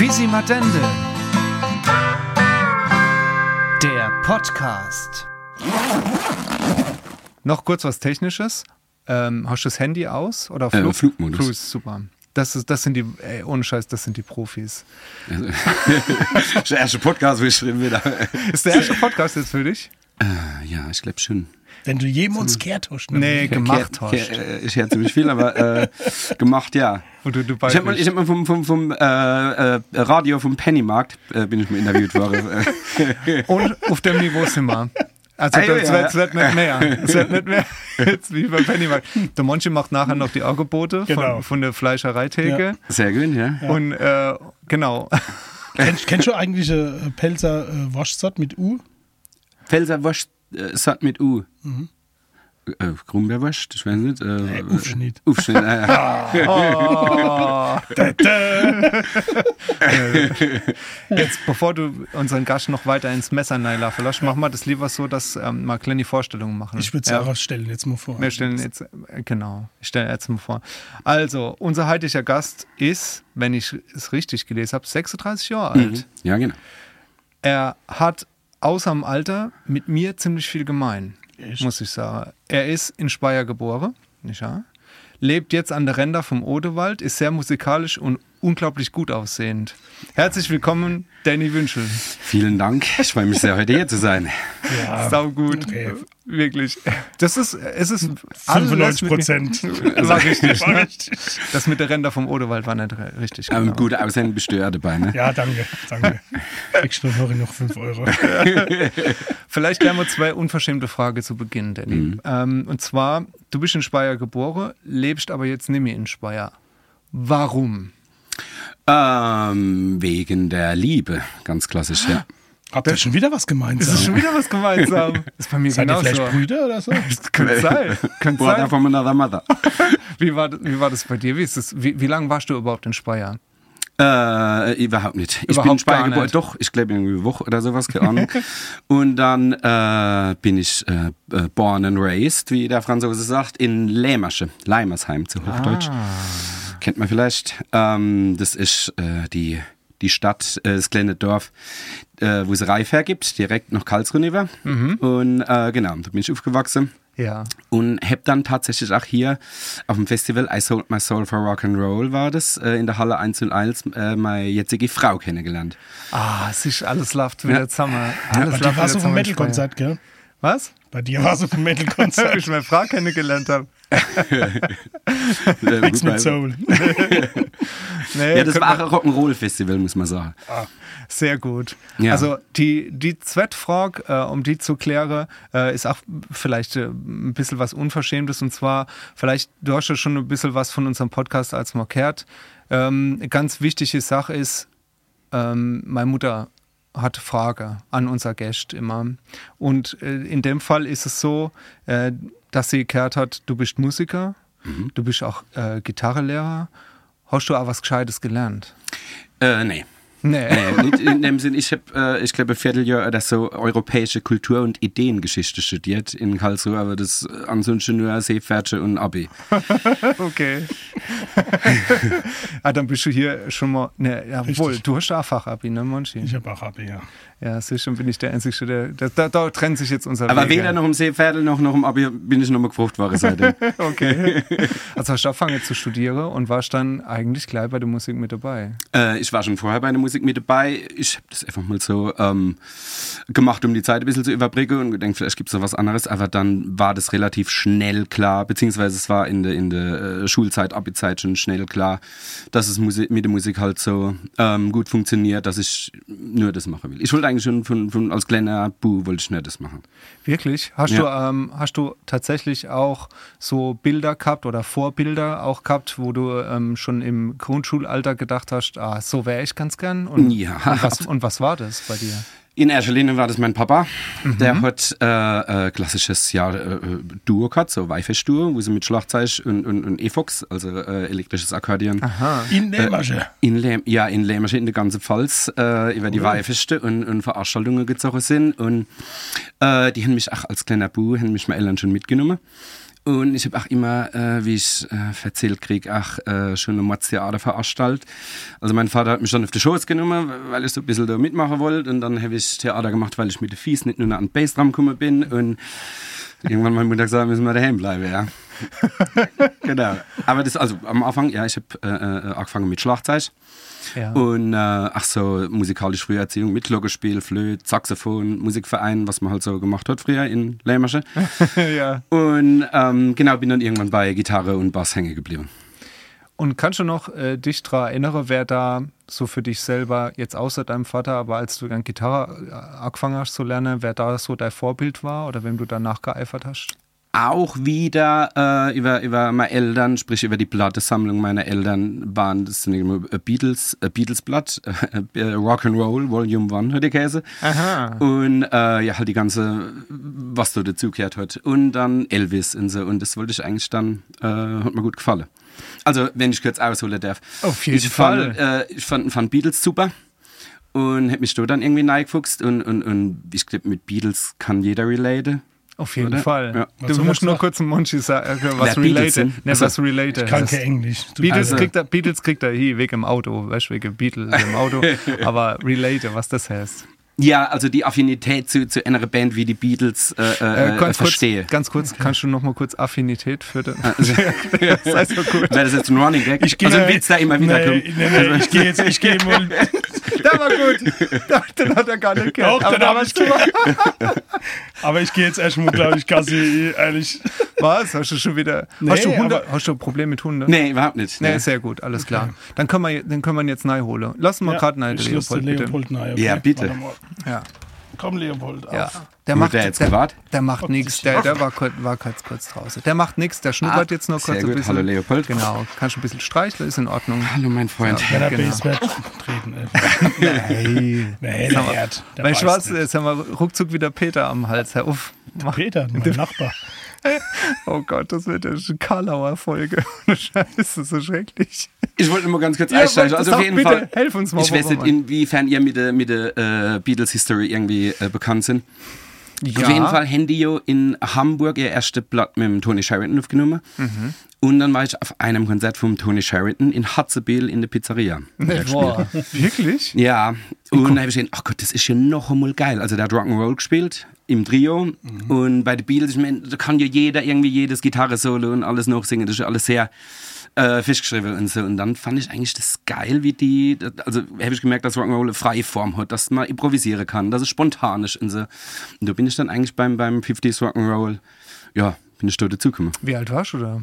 Fisi-Madende, der Podcast. Noch kurz was Technisches. Hast du das Handy aus oder Flugmodus? Flug ist super. Das sind die, ohne Scheiß, das sind die Profis. Also, das ist der erste Podcast, wo ich drin bin. Ist der erste Podcast jetzt für dich? Ja, ich glaube schon. Wenn du jemals kehrt hast. Ne? Nee, gemacht hast. Ich höre ziemlich viel, aber gemacht, ja. Und du Ich hab mal vom Radio vom Pennymarkt bin ich mal interviewt worden. Und auf dem Niveau sind wir. Also es wird nicht mehr. Es wird nicht mehr jetzt wie beim Pennymarkt. Der Monchi macht nachher noch die Angebote von der Fleischereitheke. Ja. Sehr gut, ja. Und genau. Kennst du eigentlich Pelzer Waschsat mit U? Pelzer Waschsat mit U. Mhm. Grumbeerwurst, ich weiß nicht. Aufschnitt. Aufschnitt, Jetzt, bevor du unseren Gast noch weiter ins Messer reinlaufen lässt, machen wir das lieber so, dass mal kleine Vorstellungen machen. Ich würde Sarah stellen jetzt mal vor. Wir stellen jetzt, genau, ich stelle jetzt mal vor. Also, unser heutiger Gast ist, wenn ich es richtig gelesen habe, 36 Jahre alt. Mhm. Ja, genau. Er hat außer dem Alter mit mir ziemlich viel gemein. Echt? Muss ich sagen. Er ist in Speyer geboren, nicht wahr? Lebt jetzt an der Ränder vom Odewald, ist sehr musikalisch und unglaublich gut aussehend. Herzlich willkommen, Danny Wünschel. Vielen Dank, ich freue mich sehr, heute hier zu sein. Ja, sau gut, okay. Wirklich. Es ist 95%. War richtig. Das mit der Ränder vom Odewald war nicht richtig. Aber genau. Gut aussehen bist du ja dabei, ne? Ja, danke. Kriegst du noch 5 Euro. Vielleicht klären wir 2 unverschämte Fragen zu Beginn, Danny. Und zwar, du bist in Speyer geboren, lebst aber jetzt nicht mehr in Speyer. Warum? Wegen der Liebe, ganz klassisch, ja. Habt ihr schon wieder was gemeinsam? Das ist schon wieder was gemeinsam. Das ist bei mir Seid ihr genauso. vielleicht Brüder oder so? Das könnte sein. Brother from another mother. Wie war das bei dir? Wie lange warst du überhaupt in Speyer? Überhaupt nicht. Ich bin in Speyer geboren. Doch, ich glaube irgendwie eine Woche oder sowas, keine Ahnung. Und dann bin ich born and raised, wie der Franzose sagt, in Leimersheim zu Hochdeutsch. Kennt man vielleicht. Das ist die Stadt, das kleine Dorf, wo es Reif hergibt, direkt nach Karlsruhe rüber. Mhm. Und genau, da bin ich aufgewachsen. Ja. Und hab dann tatsächlich auch hier auf dem Festival I Sold My Soul for Rock'n'Roll war das, in der Halle 101 meine jetzige Frau kennengelernt. Es ist alles läuft wieder zusammen. Alles läuft wieder zusammen. Du warst auf dem Metal-Konzert, gell? Was? Bei dir war es auf dem Metal-Konzert. Wie ich meine Frau kennengelernt habe. Nichts mit Soul. Ja, das war auch ein Rock'n'Roll-Festival, muss man sagen. Sehr gut. Ja. Also die Zweitfrage, um die zu klären, ist auch vielleicht ein bisschen was Unverschämtes. Und zwar, vielleicht, du hast ja schon ein bisschen was von unserem Podcast als markiert. Ganz wichtige Sache ist, meine Mutter hat Frage an unser Gast immer. Und in dem Fall ist es so, dass sie geklärt hat, du bist Musiker, du bist auch Gitarrenlehrer. Hast du auch was Gescheites gelernt? Nee. Nee, nicht in dem Sinn. Ich habe, ich glaube, ein Vierteljahr oder so europäische Kultur- und Ideengeschichte studiert in Karlsruhe, aber das ansonsten nur Seepferdchen und Abi. Okay. Dann bist du hier schon mal, jawohl, du hast auch Fachabi, ne, Monchi? Ich habe auch Abi, ja. Ja, sicher bin ich der Einzige, da trennt sich jetzt unser Weg. Aber weder noch im Seepferdl noch im Abi bin ich noch mal gefragt worden seitdem. Okay. Also hast du angefangen zu studieren und warst dann eigentlich gleich bei der Musik mit dabei? Ich war schon vorher bei der Musik mit dabei. Ich habe das einfach mal so gemacht, um die Zeit ein bisschen zu überbrücken und gedacht, vielleicht gibt es noch was anderes. Aber dann war das relativ schnell klar, beziehungsweise es war in der Schulzeit, Abi-Zeit schon schnell klar, dass es mit der Musik halt so gut funktioniert, dass ich nur das machen will. Ich wollte eigentlich schon als kleiner Bu wollte ich nicht das machen. Wirklich? Hast du tatsächlich auch so Bilder gehabt oder Vorbilder auch gehabt, wo du schon im Grundschulalter gedacht hast, so wäre ich ganz gern? Und was war das bei dir? In erster Linie war das mein Papa. Der hat klassisches Duo gehabt, so Weifisch-Duo, wo sie mit Schlagzeug und E-Fox, also elektrisches Akkordeon. Aha. In Leimersche? In Leimersche, in der ganzen Pfalz, über die Weifischte und Veranstaltungen gezogen sind. Und die haben mich auch als kleiner Bu, haben mich meine Eltern schon mitgenommen. Und ich habe auch immer, wie ich erzählt kriege, auch schon eine Theater veranstaltet. Also mein Vater hat mich dann auf die Schoß genommen, weil ich so ein bisschen da mitmachen wollte. Und dann habe ich Theater gemacht, weil ich mit den Fies nicht nur an den Bassdrum gekommen bin. Und irgendwann mein Mutter gesagt, müssen wir daheim bleiben, ja. Genau. Aber das, also am Anfang, ja, ich habe angefangen mit Schlagzeug. Ja. Und so musikalische Früherziehung mit Glockenspiel, Flöte, Saxophon, Musikverein, was man halt so gemacht hat früher in Lämmersche. Ja. Und genau, bin dann irgendwann bei Gitarre und Bass hängen geblieben. Und kannst du noch dich daran erinnern, wer da so für dich selber, jetzt außer deinem Vater, aber als du dann Gitarre angefangen hast zu lernen, wer da so dein Vorbild war oder wem du danach geeifert hast? Auch wieder über meine Eltern, sprich über die Plattensammlung meiner Eltern waren das Beatles-Blatt, Rock'n'Roll, Volume 1 hat die Käse. Aha. Und ja, halt die ganze, was da dazugehört hat. Und dann Elvis und so. Und das wollte ich eigentlich dann, hat mir gut gefallen. Also, wenn ich kurz ausholen darf. Auf jeden Fall. Ich fand Beatles super. Und hab mich da dann irgendwie reingefuchst. Und ich glaube, mit Beatles kann jeder relaten. Auf jeden Fall. Ja. Du musst nur kurz einen Monchi sagen, was related. Was related. Ich kann kein Englisch. Beatles kriegt er hier wegen im Auto, weißt du, wegen Beatles im Auto. Aber related, was das heißt. Ja, also die Affinität zu einer Band wie die Beatles verstehe. Ganz kurz, kannst du noch mal kurz Affinität für den... Das heißt so gut. Wäre das jetzt ein Running Gag? Also ein Witz, da immer wieder kommt. Nee, ich gehe mal... Der war gut. Den hat er gar nicht gehört. Doch, den habe ich gemacht. Aber ich gehe jetzt erstmal, glaube ich, Gassi, ehrlich. Was? Hast du schon wieder... Nee, hast du ein Problem mit Hunden? Nee, überhaupt nicht. Nee, sehr gut, alles klar. Dann können wir jetzt neu holen. Lass mal gerade Leopold, bitte. Okay. Ja, bitte. Ja. Komm, Leopold, auf. Ja. Der macht nichts. Der war kurz draußen. Der macht nichts. Der schnuppert jetzt noch kurz ein bisschen. Hallo, Leopold. Genau. Kannst du ein bisschen streicheln, ist in Ordnung. Hallo, mein Freund. Ja, der Baseball treten. Nee, mein Schwarz, jetzt haben wir ruckzuck wieder Peter am Hals. Hör auf. Peter, mein Nachbar. Oh Gott, das wird eine Karlauer Folge. Scheiße, so schrecklich. Ich wollte nur ganz kurz einsteigen. Also auf jeden Fall, helf uns mal. Ich weiß nicht, inwiefern ihr mit der Beatles History irgendwie bekannt sind. Ja. Auf jeden Fall haben die in Hamburg ihr erstes Blatt mit dem Tony Sheridan aufgenommen. Mhm. Und dann war ich auf einem Konzert vom Tony Sheridan in Hatzebel in der Pizzeria. Boah, wirklich? Ja. Und dann habe ich gedacht, ach Gott, das ist ja noch einmal geil. Also der hat Rock'n'Roll gespielt im Trio. Mhm. Und bei den Beatles, ich meine, da kann ja jeder irgendwie jedes Gitarre-Solo und alles noch singen. Das ist ja alles sehr festgeschrieben und so. Und dann fand ich eigentlich das geil, wie die, also habe ich gemerkt, dass Rock'n'Roll eine freie Form hat, dass man improvisieren kann, dass es spontan ist und so. Und da bin ich dann eigentlich beim 50s Rock'n'Roll, ja, bin ich da dazugekommen. Wie alt warst du da?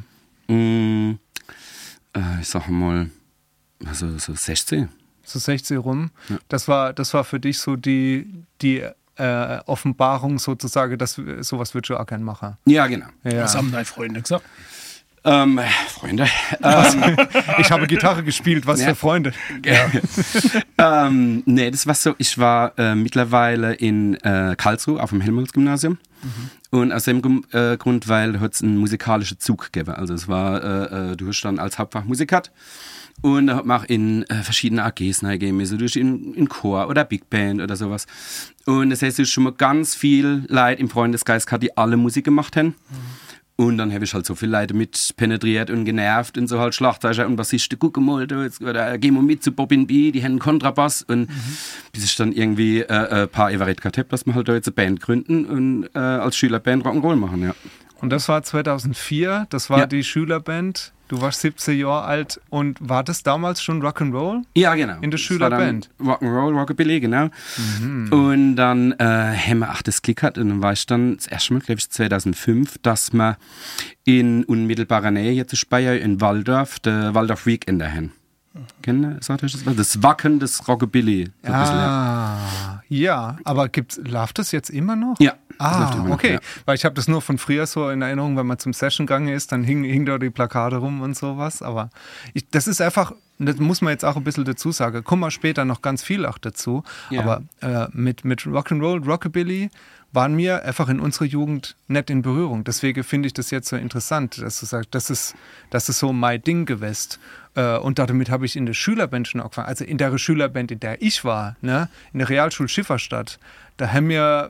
Ich sag mal, also so 16. So 16 rum. Ja. Das war für dich so die Offenbarung sozusagen, dass sowas wird schon auch gern machen. Ja, genau. Ja. Was haben deine Freunde gesagt? Freunde. Ich habe Gitarre gespielt, was für Freunde. Ja. Nee, das war so, ich war mittlerweile in Karlsruhe auf dem Helmholtz-Gymnasium. Mhm. Und aus dem Grund, weil es einen musikalischen Zug gegeben. Also es war, du hast dann als Hauptfach Musik gehabt. Und da hat man auch in verschiedene AGs reingegeben, so durch in Chor oder Big Band oder sowas. Und das heißt, es ist schon mal ganz viel Leute im Freundeskreis gehabt, die alle Musik gemacht haben. Mhm. Und dann habe ich halt so viele Leute mit penetriert und genervt und so halt Schlagzeuger und Bassisten, guck mal, oder gehen wir mit zu Bobbin B, die haben einen Kontrabass und bis ich dann irgendwie ein paar Everett gehabt habe, dass wir halt da jetzt eine Band gründen und als Schülerband Rock'n'Roll machen, ja. Und das war 2004, das war die Schülerband. Du warst 17 Jahre alt und war das damals schon Rock'n'Roll? Ja, genau. In der Schülerband? Rock'n'Roll, Rockabilly, genau. Mhm. Und dann haben wir das Klick gehabt und dann war ich dann das erste Mal, glaube ich, 2005, dass wir in unmittelbarer Nähe jetzt in Speyer in Walldorf, der Walldorf Weekender haben. Sagt euch das Wacken des Rockabilly. So ja, aber läuft das jetzt immer noch? Ja. Okay. Ja. Weil ich habe das nur von früher so in Erinnerung, wenn man zum Session gegangen ist, dann hing da die Plakate rum und sowas. Aber das ist einfach, das muss man jetzt auch ein bisschen dazu sagen. Kommen wir später noch ganz viel auch dazu. Ja. Aber mit Rock'n'Roll, Rockabilly waren wir einfach in unserer Jugend nicht in Berührung. Deswegen finde ich das jetzt so interessant, dass du sagst, das ist so mein Ding gewesen. Und damit habe ich in der Schülerband schon angefangen. Also in der Schülerband, in der ich war, ne, in der Realschule Schifferstadt, da haben wir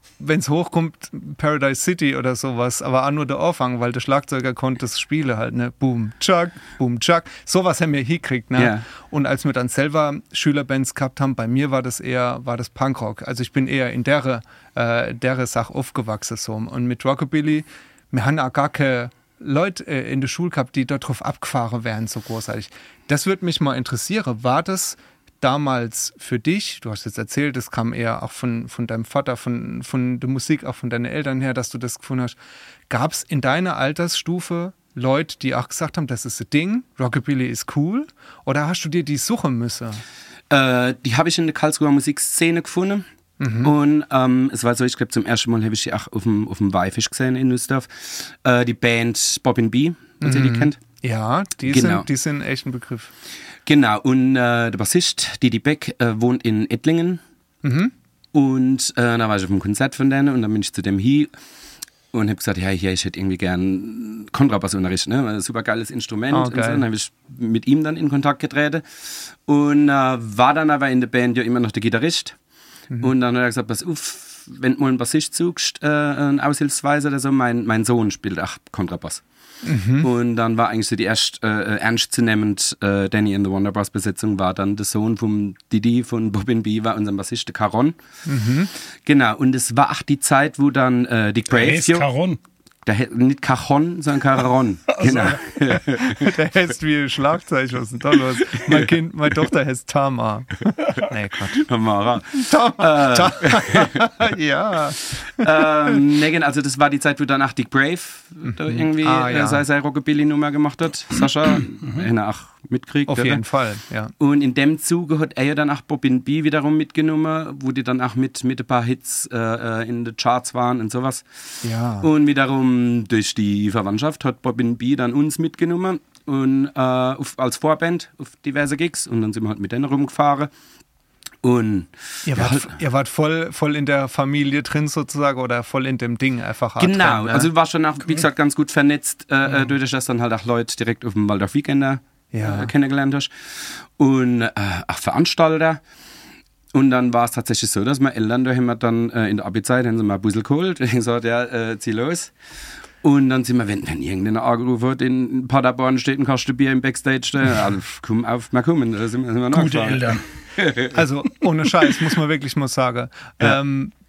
wenn es hochkommt, Paradise City oder sowas, aber auch nur der Anfang, weil der Schlagzeuger konnte das Spiele halt, ne? Boom, Chuck, sowas haben wir hingekriegt, ne? Yeah. Und als wir dann selber Schülerbands gehabt haben, bei mir war das Punkrock. Also ich bin eher in der Sache aufgewachsen so. Und mit Rockabilly, wir haben auch gar keine Leute in der Schule gehabt, die darauf abgefahren wären, so großartig. Das würde mich mal interessieren. War das damals für dich, du hast jetzt erzählt, das kam eher auch von deinem Vater, von der Musik, auch von deinen Eltern her, dass du das gefunden hast. Gab es in deiner Altersstufe Leute, die auch gesagt haben, das ist ein Ding, Rockabilly ist cool? Oder hast du dir die suchen müssen? Die habe ich in der Karlsruher Musikszene gefunden. Und es war so, ich glaube, zum ersten Mal habe ich die auch auf dem Weifisch gesehen in Nussdorf. Die Band Bobbin B, wenn ihr die kennt. Ja, die sind echt ein Begriff. Genau, und der Bassist, Didi Beck, wohnt in Ettlingen. Und da war ich auf einem Konzert von denen und dann bin ich zu dem hier und habe gesagt, ja, ich hätte irgendwie gern Kontrabassunterricht, ne? Super geiles Instrument. Oh, und so. Dann habe ich mit ihm dann in Kontakt getreten und war dann aber in der Band ja immer noch der Gitarrist. Und dann hat er gesagt, pass auf, wenn du mal einen Bassist suchst, aushilfsweise oder so, mein Sohn spielt auch Kontrabass. Und dann war eigentlich so die erst ernstzunehmend Danny and the Wonderbras Besetzung war dann der Sohn vom Didi von Bobbin B, war unser Bassist, der Caron. Genau, und es war auch die Zeit, wo dann Dick Brave... Caron. Nicht Cajon, sondern Caron. Genau. Der heißt wie Schlagzeichen, was ist denn da los? Meine Tochter heißt Tama. Nee, Quatsch. Tamara. Ja. Nee, also das war die Zeit, wo danach Dick Brave irgendwie seine Rockabilly-Nummer gemacht hat. Sascha, auch mitkriegt. Auf jeden Fall, ja. Und in dem Zuge hat er ja dann auch Bobbin B wiederum mitgenommen, wo die dann auch mit ein paar Hits in den Charts waren und sowas. Ja. Und wiederum durch die Verwandtschaft hat Bobbin B dann uns mitgenommen und als Vorband auf diverse Gigs und dann sind wir halt mit denen rumgefahren. Und ihr wart voll in der Familie drin sozusagen oder voll in dem Ding einfach. Genau, drin, ne? also war schon auch, wie gesagt, ganz gut vernetzt, durch das dann halt auch Leute direkt auf dem Waldorf Weekender kennengelernt hast und auch Veranstalter. Und dann war es tatsächlich so, dass meine Eltern, da haben wir dann in der Abi-Zeit, haben sie mal ein bisschen geholt, und gesagt, ja, zieh los. Und dann sind wir, wenn irgendeiner angerufen hat, in Paderborn steht ein Kasten Bier im Backstage, also komm auf, mal kommen, da sind wir noch gute Eltern. Also ohne Scheiß, muss man wirklich mal sagen. Ja.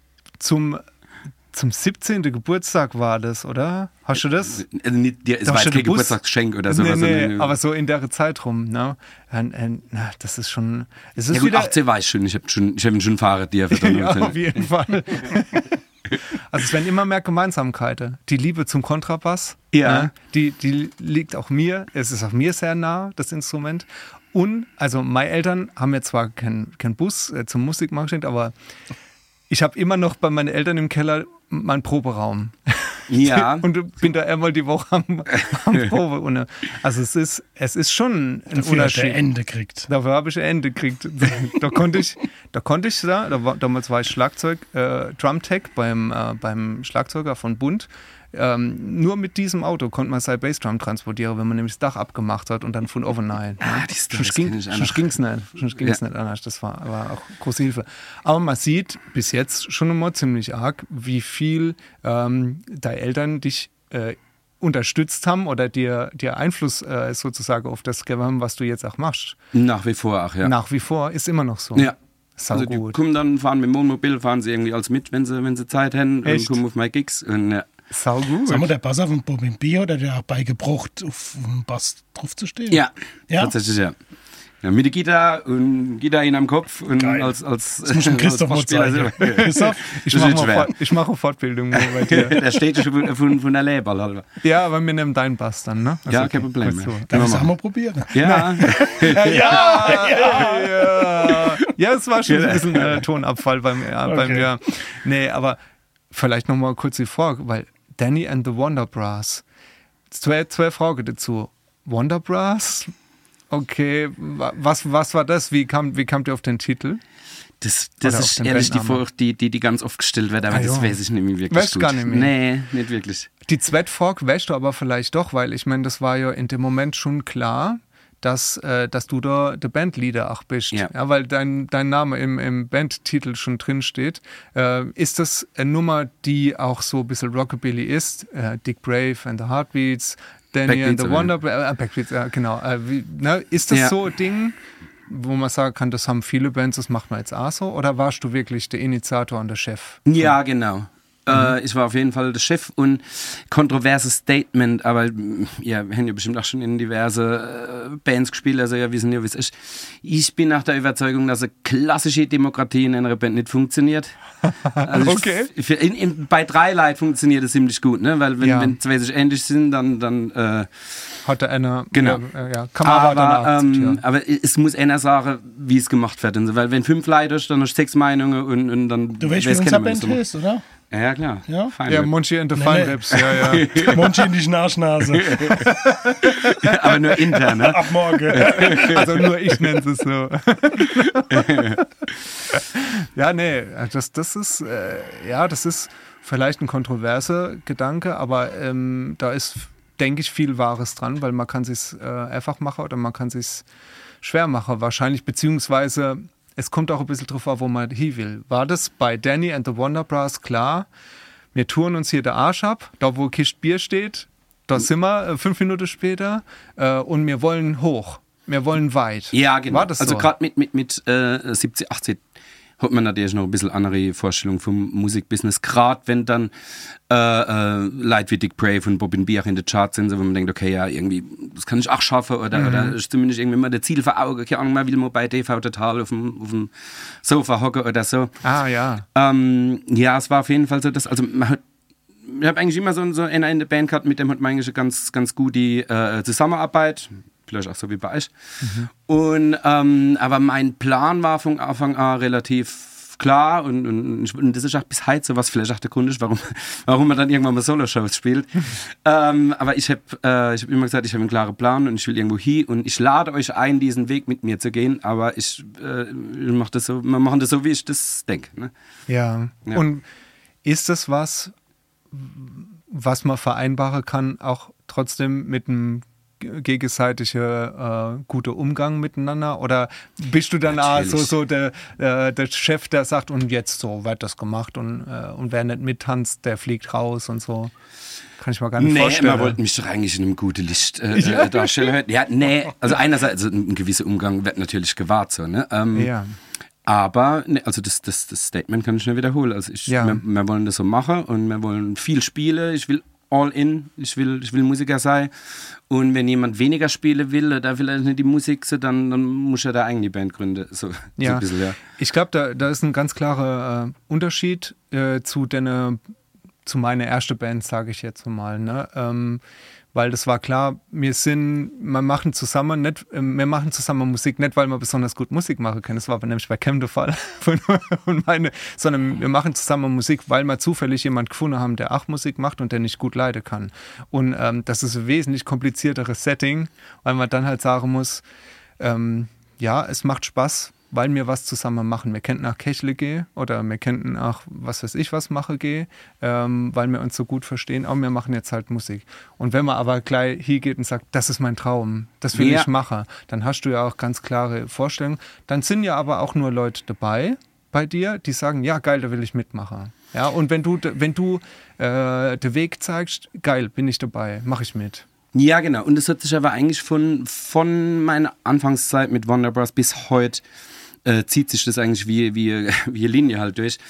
Zum 17. Geburtstag war das, oder? Hast du das? Es war jetzt kein Geburtstagsgeschenk oder sowas. Nee, aber so in der Zeit rum. Ne? Das ist schon... Es ist ja gut, wieder, 18 war ich schon. Ich hab ihn schon Fahrrad-Dir. Ja, auf jeden Fall. Also es werden immer mehr Gemeinsamkeiten. Die Liebe zum Kontrabass, ne? Die liegt auch mir. Es ist auch mir sehr nah, das Instrument. Und, also meine Eltern haben mir zwar keinen Bus zum Musikmachen geschenkt, aber ich habe immer noch bei meinen Eltern im Keller meinen Proberaum. Ja. Und bin da einmal die Woche am Probe. Also es ist schon ein Dafür Unterschied. Hat er Ende gekriegt. Dafür habe ich ein Ende gekriegt. Damals war ich Schlagzeug, Drumtech beim Schlagzeuger von Bund. Nur mit diesem Auto konnte man sein Bassdrum transportieren, wenn man nämlich das Dach abgemacht hat und dann von oben rein. Sonst ging es nicht anders. Das war auch große Hilfe. Aber man sieht bis jetzt schon immer ziemlich arg, wie viel deine Eltern dich unterstützt haben oder dir Einfluss sozusagen auf das gegeben haben, was du jetzt auch machst. Nach wie vor auch, ja. Nach wie vor, ist immer noch so. Ja. Also die kommen dann, fahren mit dem Wohnmobil, fahren sie irgendwie als mit, wenn sie Zeit haben. Echt? Und kommen auf meine Gigs. Und, ja. Sau gut. Sag mal, der Bass auf dem Bobbin B oder der auch beigebracht, auf dem Bass drauf zu stehen? Ja, tatsächlich, ja. Ja, mit der Gitarre und Gitarre in am Kopf und geil. als das muss Christoph mal zeigen. Christoph, ich mache Fortbildung bei dir. Der steht schon von der Leber halber. Ja, aber wir nehmen deinen Bass dann, ne? Also, ja, kein Problem. Ja. Darf ich es auch mal probieren? Ja. Ja, es war schon ein bisschen Tonabfall bei mir. Nee, aber vielleicht nochmal kurz die Frage, weil Danny and the Wonderbras. Zwei Fragen dazu. Wonderbras? Okay, was war das? Wie kamt ihr auf den Titel? Das ist ehrlich die Frage, die ganz oft gestellt wird, aber das weiß ich nicht mehr wirklich. Weißt du gar nicht mehr? Nee, nicht wirklich. Die zweite Frage weißt du aber vielleicht doch, weil ich meine, das war ja in dem Moment schon klar, dass du da der Bandleader auch bist. Ja, weil dein Name im Bandtitel schon drin steht. Ist das eine Nummer, die auch so ein bisschen Rockabilly ist? Dick Brave and the Heartbeats, Danny and the Wonder Backbeats, genau. Ist das so ein Ding, wo man sagen kann, das haben viele Bands, das macht man jetzt auch so? Oder warst du wirklich der Initiator und der Chef? Ja, genau. Ich war auf jeden Fall der Chef und kontroverses Statement, aber ja, wir haben ja bestimmt auch schon in diverse Bands gespielt, also ja, wissen ja, wie es ist. Ich bin nach der Überzeugung, dass eine klassische Demokratie in einer Band nicht funktioniert. Also okay. Bei 3 Leuten funktioniert es ziemlich gut, ne? Weil wenn 2 sich ähnlich sind, dann hat der einer, genau. Kann man aber es muss einer sagen, wie es gemacht wird. Also, weil wenn 5 Leute ist, dann hast du 6 Meinungen und dann... Du weißt, wie unser Band ist, oder? Ja, klar. Ja, Monchi and the Feinrips. Ja. Monchi in die Schnarchnase. Aber nur intern, ne? Ab morgen. Also nur ich nenne es so. Ja, nee, das ist, das ist vielleicht ein kontroverser Gedanke, aber da ist, denke ich, viel Wahres dran, weil man kann es sich einfach machen oder man kann es sich schwer machen, wahrscheinlich, beziehungsweise es kommt auch ein bisschen drauf an, wo man hin will. War das bei Danny and the Wonderbras klar? Wir touren uns hier der Arsch ab, da wo Kist Bier steht, da sind wir 5 Minuten später und wir wollen hoch, wir wollen weit. Ja, genau. War das also so? gerade mit 70, 80 hat man natürlich noch ein bisschen andere Vorstellung vom Musikbusiness. Gerade wenn dann Leute wie Dick Brave und Bobbin Bier in den Charts sind, so, wo man denkt, okay, ja, irgendwie, das kann ich auch schaffen oder ist zumindest irgendwie mal das Ziel vor Augen. Keine Ahnung, man will mal bei TV Total auf dem Sofa hocken oder so. Ah, ja. Ja, es war auf jeden Fall so, dass, also ich habe eigentlich immer so einer in der Band gehabt, mit dem hat man eigentlich eine ganz gute Zusammenarbeit. Vielleicht auch so wie bei euch. Und, aber mein Plan war von Anfang an relativ klar und das ist auch bis heute so, was vielleicht auch der Grund ist, warum man dann irgendwann mal Solo-Shows spielt. Aber ich hab immer gesagt, ich habe einen klaren Plan und ich will irgendwo hin und ich lade euch ein, diesen Weg mit mir zu gehen, aber wir machen das so, wie ich das denke. Ne? Ja, und ist das was man vereinbaren kann, auch trotzdem mit einem gegenseitiger guter Umgang miteinander, oder bist du dann so der Chef, der sagt, und jetzt so wird das gemacht und wer nicht mittanzt, der fliegt raus und so? Kann ich mir gar nicht vorstellen. Man wollte mich doch eigentlich in einem guten Licht darstellen. Ja, also einerseits, also ein gewisser Umgang wird natürlich gewahrt, so, ne? Aber, also das Statement kann ich nicht wiederholen. Also wir wollen das so machen und wir wollen viel spielen. Ich will all in, ich will Musiker sein. Und wenn jemand weniger spielen will oder will er nicht die Musik, so, dann muss er da eigentlich die Band gründen. So ein bisschen, ja. Ich glaube, da ist ein ganz klarer Unterschied zu meiner ersten Band, sage ich jetzt mal. Ne? Weil das war klar, wir machen zusammen Musik, nicht weil wir besonders gut Musik machen können, das war nämlich bei Cam der Fall, sondern wir machen zusammen Musik, weil wir zufällig jemanden gefunden haben, der auch Musik macht und der nicht gut leiden kann. Und das ist ein wesentlich komplizierteres Setting, weil man dann halt sagen muss, es macht Spaß, weil wir was zusammen machen. Wir könnten auch Kechle gehen oder wir könnten auch, was weiß ich, was machen gehen, weil wir uns so gut verstehen, aber wir machen jetzt halt Musik. Und wenn man aber gleich hingeht und sagt, das ist mein Traum, das will ich machen, dann hast du ja auch ganz klare Vorstellungen. Dann sind ja aber auch nur Leute dabei bei dir, die sagen, ja geil, da will ich mitmachen. Ja, und wenn du den Weg zeigst, geil, bin ich dabei, mache ich mit. Ja, genau. Und das hat sich aber eigentlich von meiner Anfangszeit mit Wonderbras bis heute zieht sich das eigentlich wie eine Linie halt durch.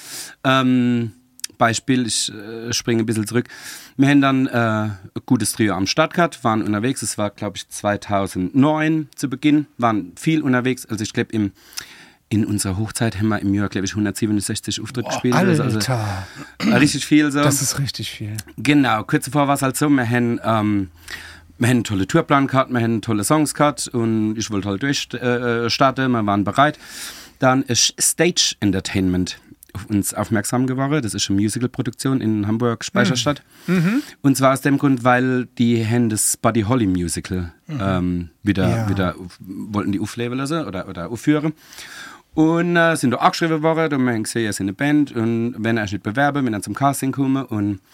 Beispiel, ich springe ein bisschen zurück. Wir haben dann ein gutes Trio am Start gehabt, waren unterwegs. Es war, glaube ich, 2009 zu Beginn, waren viel unterwegs. Also ich glaube, in unserer Hochzeit haben wir im Jahr, glaube ich, 167 Auftritte gespielt. Alter! Also richtig viel so. Das ist richtig viel. Genau, kurz zuvor war es halt so, wir haben einen tollen Tourplan gehabt, wir haben tolle Songs gehabt und ich wollte halt durchstarten, wir waren bereit. Dann ist Stage Entertainment auf uns aufmerksam geworden. Das ist eine Musical-Produktion in Hamburg, Speicherstadt. Und zwar aus dem Grund, weil die haben das Buddy Holly Musical wieder wollten die aufleben lassen oder aufführen. Und sind da angeschrieben worden und wir haben gesehen, ihr seid eine Band und wenn ihr euch nicht bewerben, wenn ihr zum Casting kommen und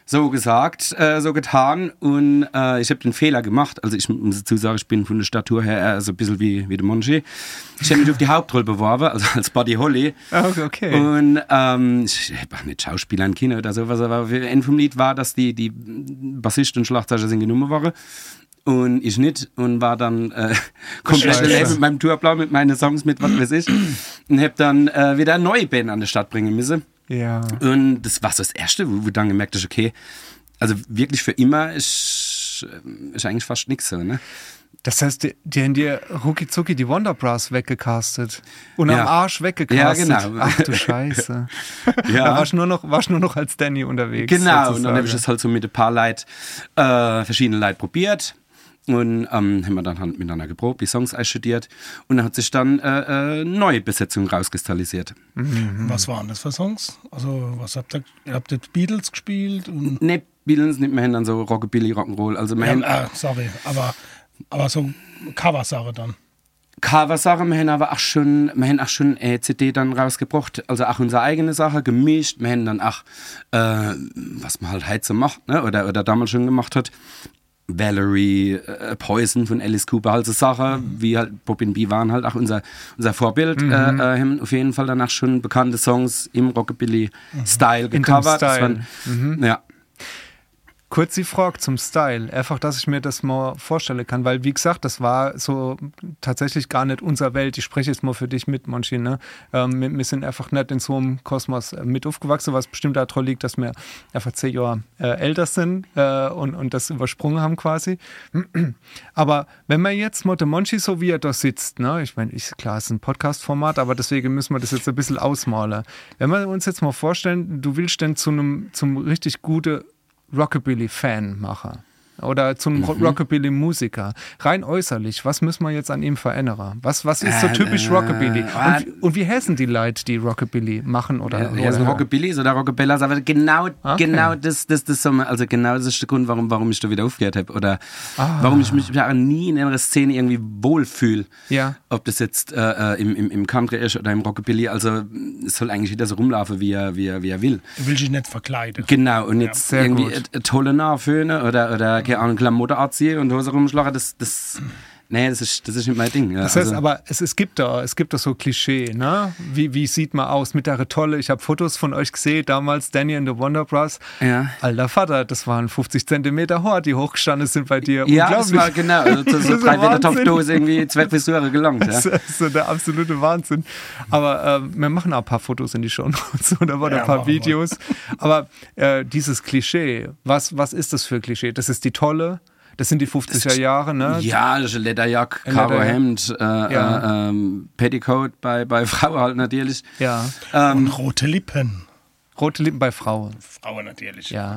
so gesagt, so getan und ich habe den Fehler gemacht. Also ich muss dazu sagen, ich bin von der Statur her eher so ein bisschen wie der Monchi. Ich habe mich auf die Hauptrolle beworben, also als Buddy Holly. Okay. Und ich habe auch nicht Schauspieler im Kino oder sowas, aber ein vom Lied war, dass die Bassist und Schlagzeuger sind genommen waren. Und ich nicht und war dann komplett allein mit meinem Tourplan, mit meinen Songs, mit was weiß ich. Und habe dann wieder eine neue Band an die Stadt bringen müssen. Ja. Und das war so das Erste, wo dann gemerkt ist, okay, also wirklich für immer ist eigentlich fast nichts so, ne? Das heißt, die haben dir rucki zucki die Wonder Bros weggecastet und am Arsch weggecastet. Ja, genau. Ach du Scheiße. Ja. Da warst du nur noch als Danny unterwegs. Genau, sozusagen. und dann habe ich das halt so mit ein paar Leuten, verschiedene Leute probiert. Und haben wir dann halt miteinander geprobt, die Songs einstudiert und dann hat sich dann neue Besetzung rauskristallisiert. Mhm. Was waren das für Songs? Also was habt ihr Beatles gespielt? Und Ne, Beatles nicht, wir haben dann so Rockabilly, Rock'n'Roll. Also sorry, aber so Cover-Sache dann. Cover-Sache, wir haben aber auch schon eine CD dann rausgebracht, also auch unsere eigene Sache gemischt. Wir haben dann auch, was man halt heute so macht, ne? oder damals schon gemacht hat, Valerie, Poison von Alice Cooper, halt so Sachen, wie halt Bob &B waren halt auch unser Vorbild, haben auf jeden Fall danach schon bekannte Songs im Rockabilly-Style gecovert. Ja. Kurz die Frage zum Style, einfach, dass ich mir das mal vorstellen kann, weil wie gesagt, das war so tatsächlich gar nicht unsere Welt. Ich spreche jetzt mal für dich mit, Monchi, ne? Wir sind einfach nicht in so einem Kosmos mit aufgewachsen, was bestimmt daran liegt, dass wir einfach 10 Jahre älter sind und das übersprungen haben quasi. Aber wenn man jetzt mal den Monchi, so wie er da sitzt, ne? Ich meine, klar, es ist ein Podcast-Format, aber deswegen müssen wir das jetzt ein bisschen ausmalen. Wenn wir uns jetzt mal vorstellen, du willst denn zum richtig guten Rockabilly-Fan mache oder zum Rockabilly-Musiker. Rein äußerlich, was müssen wir jetzt an ihm verändern? Was ist so typisch Rockabilly? Und wie heißen die Leute, die Rockabilly machen? Oder Rockabilly oder Rockabellas, aber genau das ist also genau das ist der Grund, warum ich da wieder aufgehört habe oder warum ich mich nie in einer Szene irgendwie wohlfühle. Ja. Ob das jetzt im Country ist oder im Rockabilly, also es soll eigentlich jeder so rumlaufen, wie er will. Du willst dich nicht verkleiden. Genau, und jetzt irgendwie tolle Nachföhne oder keine Ahnung, Klamotten anziehen und Hose rumschlagen, das ist nicht mein Ding. Ja. Das heißt aber, es gibt da so Klischee, ne? Wie sieht man aus mit der Tolle? Ich habe Fotos von euch gesehen, damals Danny and the Wonder Bros. Ja. Alter Vater, das waren 50 Zentimeter hoch, die hochgestanden sind bei dir. Ja, das war genau, also so 3 Meter Topfdose irgendwie 2 Frisuren gelangt. Ja. Das ist so der absolute Wahnsinn. Aber wir machen auch ein paar Fotos in die Shownotes oder ein paar Videos. Aber dieses Klischee, was ist das für Klischee? Das ist die Tolle. Das sind die 50er Jahre, ne? Ja, das ist Lederjack, Karo-Hemd, Petticoat bei Frauen halt natürlich. Ja. Und rote Lippen. Rote Lippen bei Frauen. Frauen natürlich. Ja.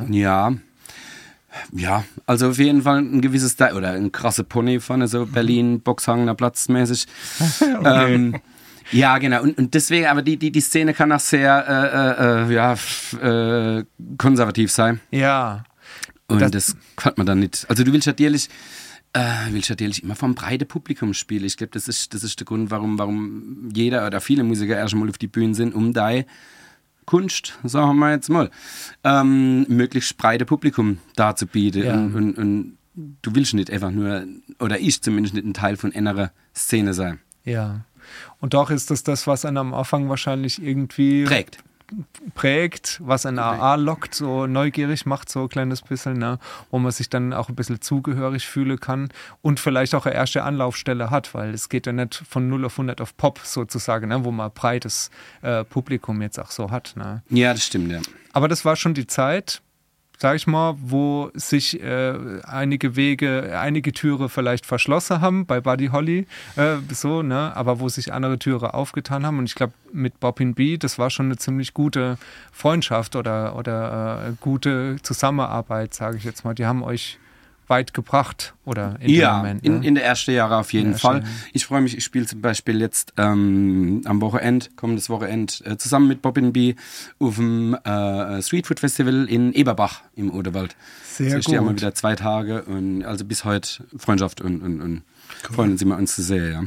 Ja, also auf jeden Fall ein gewisses Style oder ein krasser Pony vorne, so Berlin, Boxhagener Platz mäßig. Okay. Ja, genau. Und deswegen, aber die Szene kann auch sehr konservativ sein. Ja. Und das kann man dann nicht. Also du willst natürlich immer vom breiten Publikum spielen. Ich glaube, das ist der Grund, warum jeder oder viele Musiker erstmal auf die Bühne sind, um deine Kunst, sagen wir jetzt mal, möglichst breite Publikum darzubieten. Ja. Und du willst nicht einfach nur, oder ich zumindest nicht ein Teil von einer Szene sein. Ja. Und doch ist das, was einen am Anfang wahrscheinlich irgendwie prägt, was einen AA lockt, so neugierig macht, so ein kleines bisschen, ne? Wo man sich dann auch ein bisschen zugehörig fühlen kann und vielleicht auch eine erste Anlaufstelle hat, weil es geht ja nicht von 0 auf 100 auf Pop sozusagen, ne? Wo man breites Publikum jetzt auch so hat. Ne? Ja, das stimmt, ja. Aber das war schon die Zeit, sag ich mal, wo sich einige Türe vielleicht verschlossen haben bei Buddy Holly, so, ne, aber wo sich andere Türe aufgetan haben. Und ich glaube, mit Bob &B, das war schon eine ziemlich gute Freundschaft oder gute Zusammenarbeit, sage ich jetzt mal. Die haben euch weit gebracht oder in dem Moment, ne? in der ersten Jahre auf jeden Fall. Ich freue mich, ich spiele zum Beispiel jetzt kommendes Wochenende zusammen mit Bob &B auf dem Street Food Festival in Eberbach im Oderwald. Sehr gut. Ich stehe mal wieder 2 Tage und also bis heute Freundschaft und freuen uns immer, uns zu sehen, ja.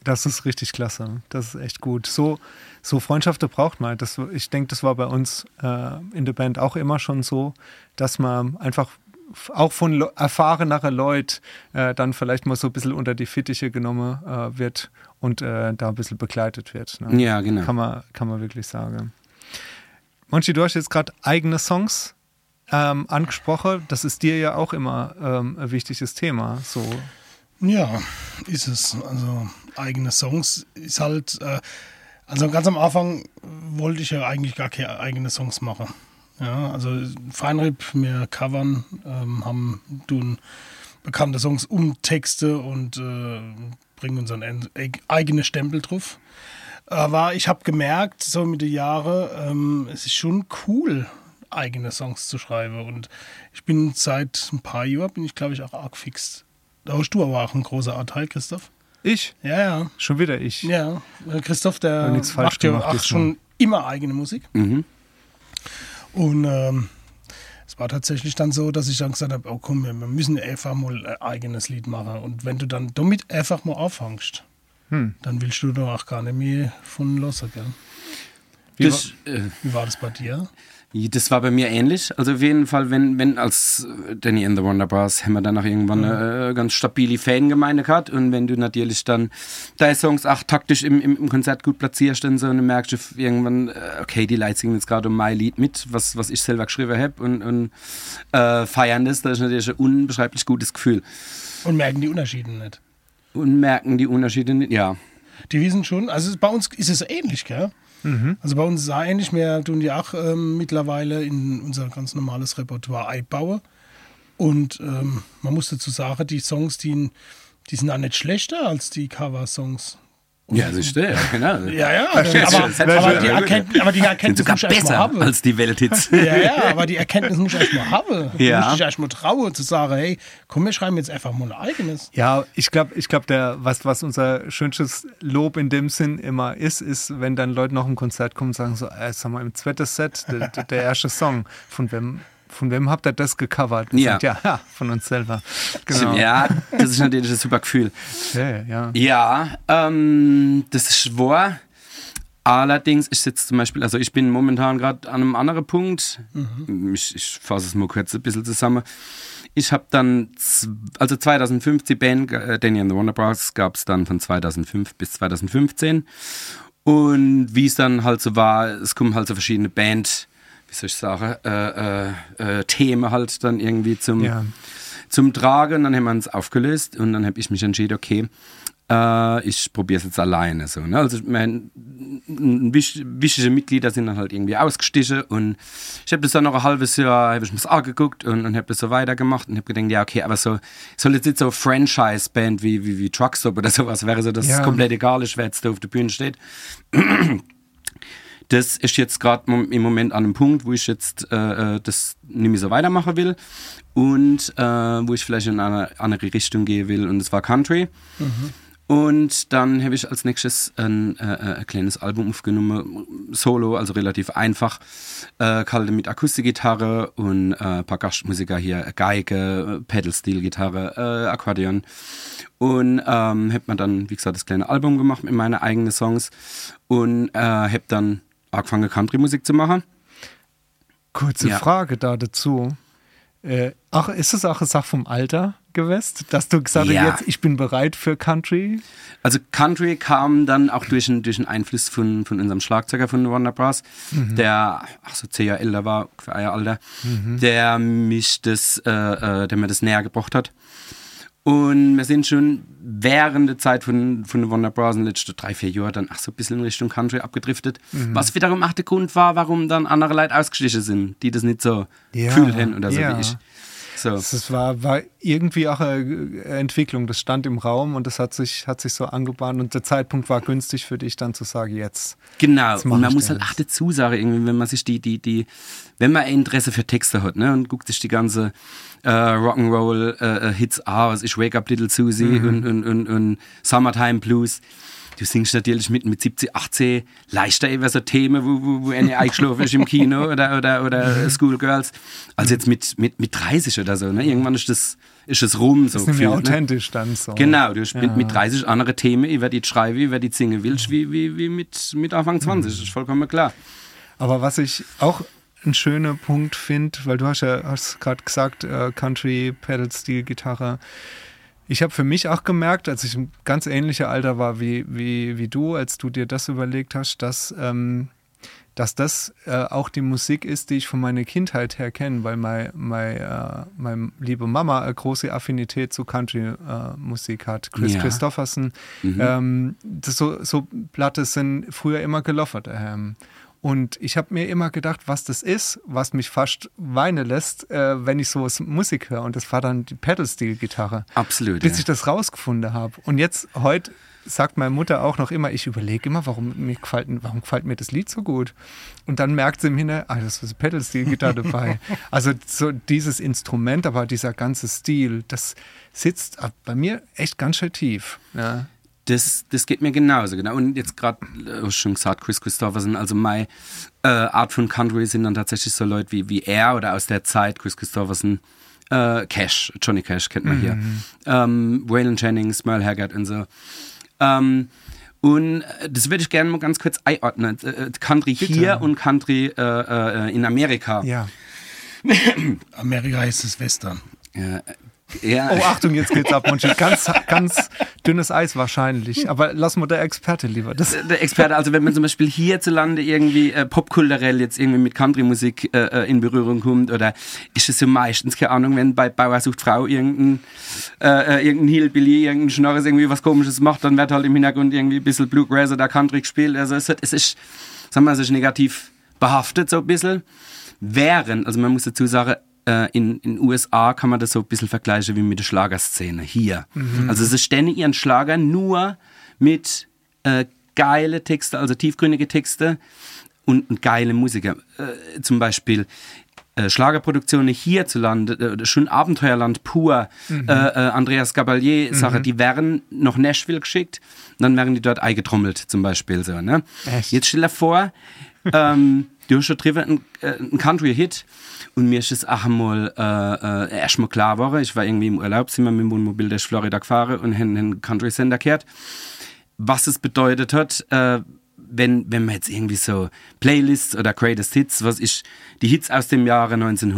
Das ist richtig klasse. Das ist echt gut. So Freundschaften braucht man. Ich denke, das war bei uns in der Band auch immer schon so, dass man einfach auch von erfahreneren Leuten dann vielleicht mal so ein bisschen unter die Fittiche genommen wird und da ein bisschen begleitet wird. Ne? Ja, genau. Kann man wirklich sagen. Monchi, du hast jetzt gerade eigene Songs angesprochen. Das ist dir ja auch immer ein wichtiges Thema. So. Ja, ist es. Also eigene Songs ist halt, also ganz am Anfang wollte ich ja eigentlich gar keine eigenen Songs machen. Ja, also Feinripp, wir covern, tun bekannte Songs Texte und bringen unseren eigenen Stempel drauf. Aber ich habe gemerkt, so mit den Jahren, es ist schon cool, eigene Songs zu schreiben. Und ich bin seit ein paar Jahren, glaube ich, auch arg fixt. Da hast du aber auch ein großer Anteil, Christoph. Ich? Ja. Schon wieder ich? Ja, Christoph, der macht ja auch schon immer eigene Musik. Mhm. Und es war tatsächlich dann so, dass ich dann gesagt habe, oh komm, wir müssen einfach mal ein eigenes Lied machen. Und wenn du dann damit einfach mal anfängst, dann willst du doch auch gar nicht mehr von los, gell? Wie war das bei dir? Das war bei mir ähnlich. Also auf jeden Fall, wenn als Danny and the Wonderbars haben wir dann auch irgendwann eine ganz stabile Fangemeinde gehabt. Und wenn du natürlich dann deine Songs auch taktisch im Konzert gut platzierst, dann so, und dann merkst du irgendwann, okay, die Leute singen jetzt gerade um mein Lied mit, was ich selber geschrieben habe und feiern das ist natürlich ein unbeschreiblich gutes Gefühl. Und merken die Unterschiede nicht? Ja. Die wissen schon, also bei uns ist es ähnlich, gell? Also bei uns ist es ähnlich, wir tun ja auch mittlerweile in unser ganz normales Repertoire einbauen. Und man muss dazu sagen, die Songs, die sind auch nicht schlechter als die Cover-Songs. Ja, das stimmt, genau. Ja, aber die Erkenntnis sogar besser haben. Als die Welthits. Ja, aber die Erkenntnis muss ich erstmal haben. Ja. Muss ich erstmal trauen, zu sagen, hey, komm, wir schreiben jetzt einfach mal ein eigenes. Ja, ich glaube, was unser schönstes Lob in dem Sinn immer ist, wenn dann Leute noch im Konzert kommen und sagen so, sag mal, im zweiten Set, der erste Song, von wem habt ihr das gecovert? Ja. Ja, von uns selber. Genau. Ja, das ist natürlich ein super Gefühl. Ja. Ja, das ist wahr. Allerdings ist jetzt zum Beispiel, also ich bin momentan gerade an einem anderen Punkt. Ich fasse es mal kurz ein bisschen zusammen. Ich habe dann, also 2005 die Band Danny and the Wonderbars gab es dann von 2005 bis 2015. Und wie es dann halt so war, es kommen halt so verschiedene Themen halt dann irgendwie zum Tragen. Und dann haben wir uns aufgelöst und dann habe ich mich entschieden, okay, ich probiere es jetzt alleine. So, ne? Also wichtige Mitglieder sind dann halt irgendwie ausgestiegen und ich habe das dann noch ein halbes Jahr, habe ich mir das angeguckt und habe das so weitergemacht und habe gedacht, ja okay, aber so soll jetzt nicht so Franchise-Band wie Truckstop oder sowas wäre, so dass es komplett egal ist, wer jetzt da auf der Bühne steht. Das ist jetzt gerade im Moment an einem Punkt, wo ich jetzt das nicht mehr so weitermachen will und wo ich vielleicht in eine andere Richtung gehen will und das war Country. Und dann habe ich als nächstes ein kleines Album aufgenommen, Solo, also relativ einfach, kalte mit Akustikgitarre und ein paar Gastmusiker hier, Geige, Pedal-Steel-Gitarre, Akkordeon. Und habe mir dann, wie gesagt, das kleine Album gemacht mit meinen eigenen Songs und habe dann angefangen, Country-Musik zu machen. Kurze Frage dazu. Ist es auch eine Sache vom Alter gewesen, dass du gesagt hast, jetzt ich bin bereit für Country? Also Country kam dann auch durch einen Einfluss von unserem Schlagzeuger von Wonderbars, der so 10 Jahre älter war, für euer Alter, der mir das näher gebracht hat. Und wir sind schon während der Zeit von den Wonderbars in den letzten 3-4 Jahren dann so ein bisschen in Richtung Country abgedriftet. Was wiederum auch der Grund war, warum dann andere Leute ausgestiegen sind, die das nicht so gefühlt haben oder so wie ich. So. Das war irgendwie auch eine Entwicklung, das stand im Raum und das hat sich so angebahnt und der Zeitpunkt war günstig für dich dann zu sagen, jetzt. Genau, und man muss halt auch dazu sagen, irgendwie, wenn man sich wenn man Interesse für Texte hat, ne, und guckt sich die ganze Rock'n'Roll Hits aus, ich Wake Up Little Susie und Summertime Blues, du singst natürlich mit 70, 80 leichter über so Themen, wo eine eingeschlafen ist im Kino oder Schoolgirls, als jetzt mit 30 oder so. Ne? Irgendwann ist es rum. So das ist nämlich authentisch dann so. Genau, du spielst mit 30 andere Themen, über die schreibe, über die singen willst, wie mit Anfang 20, das ist vollkommen klar. Aber was ich auch ein schöner Punkt finde, weil du hast gerade gesagt, Country, Pedal-Steel, Gitarre. Ich habe für mich auch gemerkt, als ich ein ganz ähnlicher Alter war wie du, als du dir das überlegt hast, dass das auch die Musik ist, die ich von meiner Kindheit her kenne, weil meine liebe Mama eine große Affinität zu Country-Musik hat. Christopherson, so Platte sind früher immer gelaufen. Und ich habe mir immer gedacht, was das ist, was mich fast weinen lässt, wenn ich so Musik höre. Und das war dann die Pedal-Steel-Gitarre. Absolut. Bis ich das rausgefunden habe. Und jetzt, heute sagt meine Mutter auch noch immer, ich überlege immer, warum gefällt mir das Lied so gut? Und dann merkt sie im Hintergrund, das ist eine Pedal-Steel-Gitarre dabei. Also so dieses Instrument, aber dieser ganze Stil, das sitzt bei mir echt ganz schön tief. Ja. Das geht mir genauso, genau. Und jetzt gerade, schon gesagt, Chris Christopherson, also meine Art von Country sind dann tatsächlich so Leute wie er oder aus der Zeit, Chris Christopherson, Johnny Cash kennt man hier, Waylon Jennings, Merle Haggard und so. Und das würde ich gerne mal ganz kurz einordnen. Country Bitte. Hier und Country in Amerika. Ja. Amerika heißt es Western. Ja. Oh, Achtung, jetzt geht's ab, Monchi. Ganz, ganz dünnes Eis wahrscheinlich. Aber lass mal der Experte lieber. Der Experte, also wenn man zum Beispiel hierzulande irgendwie popkulturell jetzt irgendwie mit Country-Musik in Berührung kommt, oder ist es so meistens, keine Ahnung, wenn bei Bauer sucht Frau irgendein Hillbilly, irgendein Schnorres irgendwie was Komisches macht, dann wird halt im Hintergrund irgendwie ein bisschen Bluegrass oder Country gespielt. Also es ist, sagen wir mal, es ist negativ behaftet so ein bisschen. Also man muss dazu sagen, in den USA kann man das so ein bisschen vergleichen wie mit der Schlagerszene hier. Also sie stellen ihren Schlager nur mit geile Texte, also tiefgründige Texte und geile Musiker. Zum Beispiel Schlagerproduktionen hierzulande, schon Abenteuerland pur, Andreas Gabalier Sache, die werden nach Nashville geschickt, dann werden die dort eingetrommelt zum Beispiel. So, ne? Jetzt stell dir vor, du hast schon drüber einen Country-Hit und mir ist es auch einmal erstmal klar geworden, ich war irgendwie im Urlaub, sind wir mit dem Wohnmobil durch Florida gefahren und haben einen Country-Sender gehört, was es bedeutet hat, wenn man jetzt irgendwie so Playlists oder Greatest Hits, was ist, die Hits aus dem Jahre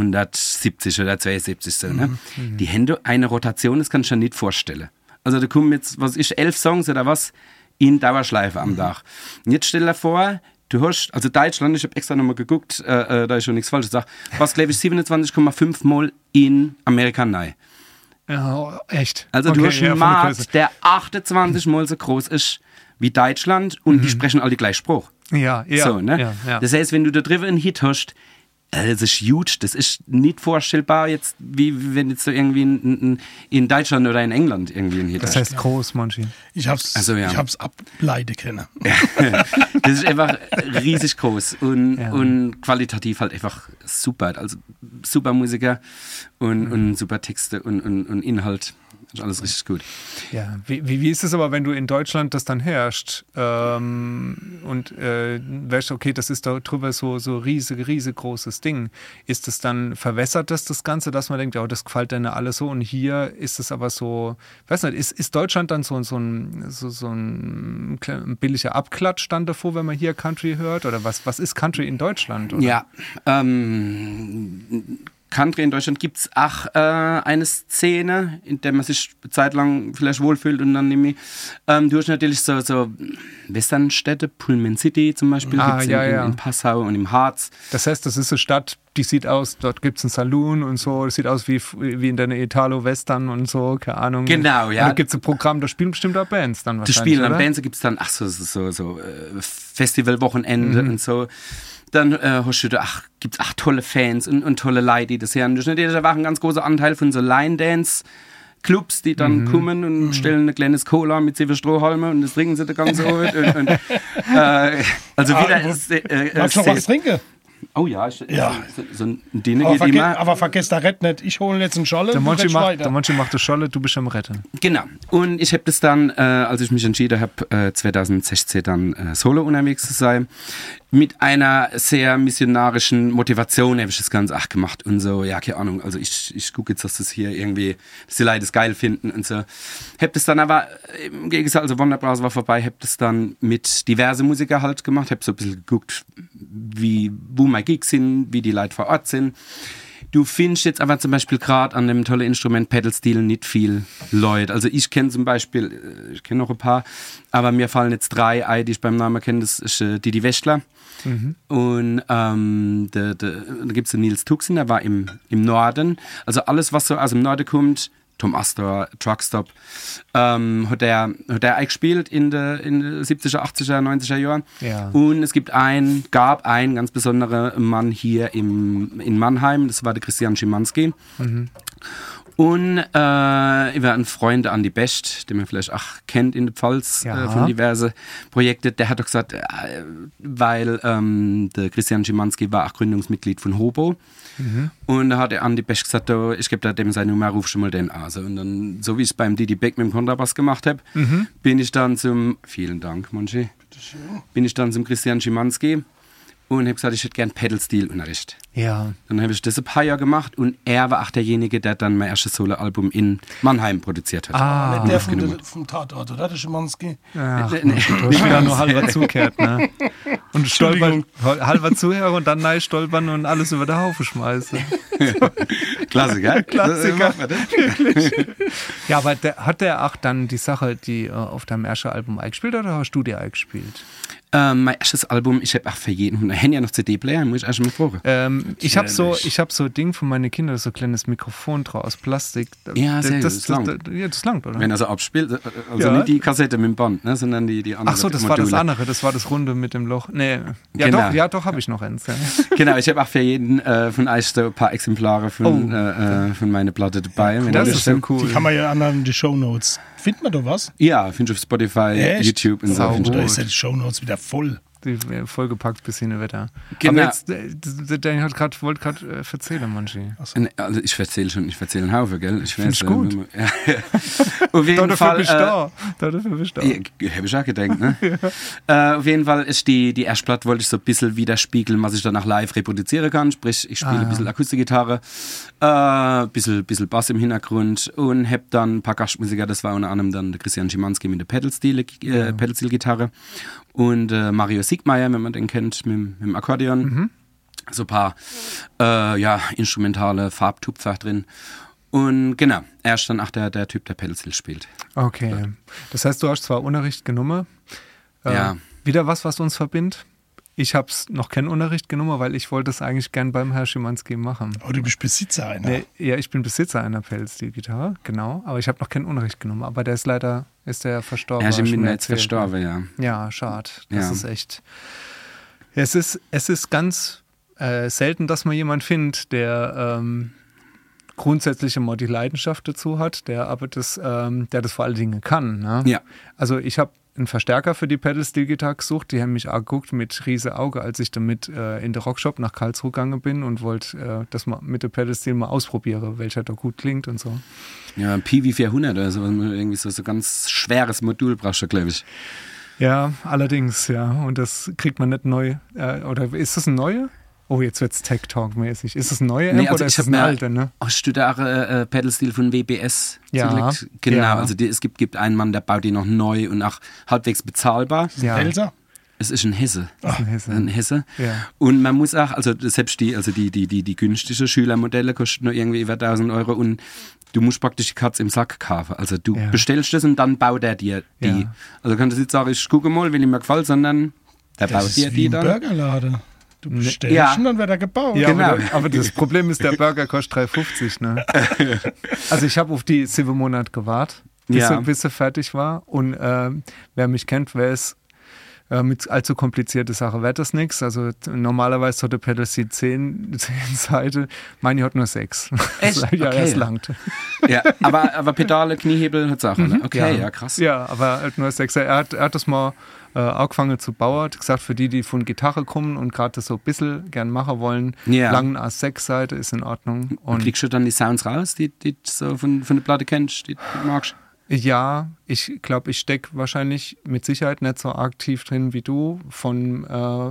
1970 oder 72, so, ne? Die haben eine Rotation, das kann ich dir nicht vorstellen. Also da kommen jetzt, was ist, 11 Songs oder was, in Dauerschleife am Tag. Und jetzt stell dir vor, du hast, also Deutschland, ich habe extra nochmal geguckt, da ist schon nichts Falsches gesagt, was glaube ich 27,5 Mal in Amerika rein. Ja, echt? Also du hast einen Markt, der 28 Mal so groß ist wie Deutschland und die sprechen alle gleich Spruch. Ja. So, ne? Ja. Das heißt, wenn du da drüber einen Hit hast, das ist huge, das ist nicht vorstellbar jetzt, wie wenn jetzt so irgendwie in Deutschland oder in England irgendwie ein Hit Das heißt groß, Monchi. Ich hab's ableiten können. Das ist einfach riesig groß und qualitativ halt einfach super. Also super Musiker und super Texte und Inhalt. Das ist alles richtig gut. Ja, wie ist es aber, wenn du in Deutschland das dann herrscht und weißt, okay, das ist da drüber so riesig großes Ding. Ist es dann, verwässert das Ganze, dass man denkt, ja, das gefällt denen alles so und hier ist es aber so, weiß nicht, ist Deutschland dann so ein billiger Abklatsch dann davor, wenn man hier Country hört? Oder was ist Country in Deutschland? Oder? Ja, Country in Deutschland gibt es auch eine Szene, in der man sich eine Zeit lang vielleicht wohlfühlt und dann nämlich du hast natürlich so Westernstädte, Pullman City zum Beispiel, gibt's in Passau und im Harz. Das heißt, das ist eine Stadt, die sieht aus, dort gibt es einen Saloon und so, das sieht aus wie in der Italo-Western und so, keine Ahnung. Genau, ja. Und da gibt es ein Programm, da spielen bestimmt auch Bands dann wahrscheinlich, da spielen dann Bands, da gibt es dann, so Festivalwochenende und so. Dann hast du da, gibt's tolle Fans und tolle Leute, die das hören. Da war ein ganz großer Anteil von so Line-Dance-Clubs, die dann kommen und stellen ein kleines Cola mit 7 Strohhalme und das trinken sie da ganz so. Also wieder magst du noch was trinken? Oh ja, so ein Ding geht immer. Aber vergesst der Rett nicht, ich hole jetzt einen Scholle. Der Monchi macht eine Scholle, du bist am Retten. Genau. Und ich habe das dann, als ich mich entschieden habe, 2016 dann solo unterwegs zu sein, mit einer sehr missionarischen Motivation habe ich das Ganze auch gemacht und so, ja, keine Ahnung, also ich gucke jetzt, dass das hier irgendwie, dass die Leute es geil finden und so. Hab das dann aber, im Gegensatz, also Wonderbrowser war vorbei, hab das dann mit diverse Musiker halt gemacht, hab so ein bisschen geguckt, wo meine Gigs sind, wie die Leute vor Ort sind. Du findest jetzt aber zum Beispiel gerade an dem tollen Instrument Pedal Steel nicht viel Leute. Also ich kenne zum Beispiel, ich kenne noch ein paar, aber mir fallen jetzt 3 ein, die ich beim Namen kenne. Das ist Didi Westler. Mhm. Und da gibt es den Nils Tuxen, der war im Norden. Also alles, was so aus dem Norden kommt, Tom Astor, Truckstop, hat er eingespielt in den 70er, 80er, 90er Jahren. Ja. Und es gab einen ganz besonderen Mann hier in Mannheim, das war der Christian Schimanski. Mhm. Und ich war ein Freund Andi Best, den man vielleicht auch kennt in der Pfalz von diverse Projekte. Der hat doch gesagt, weil der Christian Schimanski war auch Gründungsmitglied von Hobo. Mhm. Und da hat der Andi Best gesagt, ich gebe da dem seine Nummer, ruf schon mal den an. Also, und dann, so wie ich es beim Didi Beck mit dem Kontrabass gemacht habe, bin ich dann vielen Dank, Monchi, bin ich dann zum Christian Schimanski und habe gesagt, ich hätte gern Pedal-Steel-Unterricht. Ja. Dann habe ich das ein paar Jahre gemacht und er war auch derjenige, der dann mein erstes Solo-Album in Mannheim produziert hat. Nicht der vom Tatort, oder? Der Schimanski? Ach, nee. Ich bin da nur halber zugehört, ne? Und stolpern, halber zuhören und dann neu stolpern und alles über den Haufen schmeißen. Klassiker. Klassiker. Wirklich. Ja, aber hat der auch dann die Sache, die auf deinem ersten Album eingespielt oder hast du die eingespielt? Mein erstes Album, ich habe auch für jeden, da hängen ja noch CD-Player, muss ich auch schon mal fragen. Ich habe so ein Ding von meinen Kindern, so ein kleines Mikrofon draus aus Plastik. Ja, das langt. Das langt, oder? Wenn er so abspielt, also nicht die Kassette mit dem Band, ne, sondern die andere. Ach so, das Module. War das andere, das war das Runde mit dem Loch. Nee, ja genau. Doch habe ich noch eins. Ja. Genau, ich habe auch für jeden von euch so ein paar Exemplare von meiner Platte dabei. Ja, das ist ja cool. Die kann man ja in die Shownotes. Findet man da was? Ja, findest du auf Spotify, echt? YouTube und so. Da ist ja die Shownotes wieder voll. Die vollgepackt bis hin Wetter. Genau. Aber jetzt, der wollte gerade erzählen, Manchi. Also ich erzähle einen Haufen, gell? Ich finde es gut. Auf jeden Fall. Dafür bist du da. Habe ich auch gedacht, ne? Ja. Auf jeden Fall ist die erste Platte, wollte ich so ein bisschen widerspiegeln, was ich danach live reproduzieren kann. Sprich, ich spiele ein bisschen Akustikgitarre, bisschen Bass im Hintergrund und habe dann ein paar Gastmusiker, das war unter anderem dann der Christian Schimanski mit der Pedal-Steel-Gitarre. Und Mario Siegmeier, wenn man den kennt, mit dem Akkordeon. Mhm. So ein paar instrumentale Farbtupfer drin. Und genau, er ist dann auch der Typ, der Pedal-Steel spielt. Okay. Ja. Das heißt, du hast zwar Unterricht genommen. Ja. Wieder was uns verbindet. Ich habe noch keinen Unterricht genommen, weil ich wollte es eigentlich gern beim Herrn Schimanski machen. Aber du bist Besitzer einer. Nee, ja, ich bin Besitzer einer Pedal-Steel-Gitarre, genau. Aber ich habe noch keinen Unterricht genommen. Aber der ist leider verstorben. Er ist im Netz verstorben, ja. Ja, schade. Das ist echt... Es ist ganz selten, dass man jemanden findet, der grundsätzlich immer die Leidenschaft dazu hat, der das vor allen Dingen kann. Ne? Ja. Also ich habe einen Verstärker für die Pedal-Steel-Gitarre gesucht. Die haben mich angeguckt mit riese Auge, als ich damit in den Rockshop nach Karlsruhe gegangen bin und wollte das mal mit der Pedal-Steel mal ausprobieren, welcher da gut klingt und so. Ja, ein PV 400 oder so, irgendwie so ganz schweres Modul brauchst du, glaube ich. Ja, allerdings, ja. Und das kriegt man nicht neu. Oder ist das ein neuer? Oh, jetzt wird es Tech-Talk-mäßig. Ist es ein neuer Amp oder ist es ein alter? Ne? Hast du da Pedal-Steel von WBS? Ja. Genau, ja. Also es gibt einen Mann, der baut die noch neu und auch halbwegs bezahlbar. Ja. Pelzer? Es ist ein Hesse. Ein Hesse. Ja. Und man muss auch, also selbst die günstige Schülermodelle kosten nur irgendwie über 1.000 Euro und du musst praktisch die Katze im Sack kaufen. Also du bestellst das und dann baut er dir die. Ja. Also kannst du nicht sagen, ich gucke mal, wenn ihm mir gefällt, sondern der baut dir die dann. Burgerladen. Du bestellst und dann wird er gebaut. Ja, genau. Aber das Problem ist, der Burger kostet 3,50. Ne? Also ich habe auf die 7 Monate gewartet, bis er fertig war. Und wer mich kennt, weiß, mit allzu komplizierte Sache wird das nichts. Also normalerweise hat der Pedal Steel 10 Seiten, meine hat nur 6. Echt? Ja, okay. es langt. Ja, aber Pedale, Kniehebel hat es auch, oder? Okay, ja, krass. Ja, aber halt nur 6. Er hat das mal angefangen zu bauen, hat gesagt, für die von Gitarre kommen und gerade das so ein bisschen gern machen wollen, langen A6-Seite ist in Ordnung. Und kriegst du dann die Sounds raus, die du so von der Platte kennst, die du magst? Ja, ich glaube, ich stecke wahrscheinlich mit Sicherheit nicht so aktiv drin wie du, vom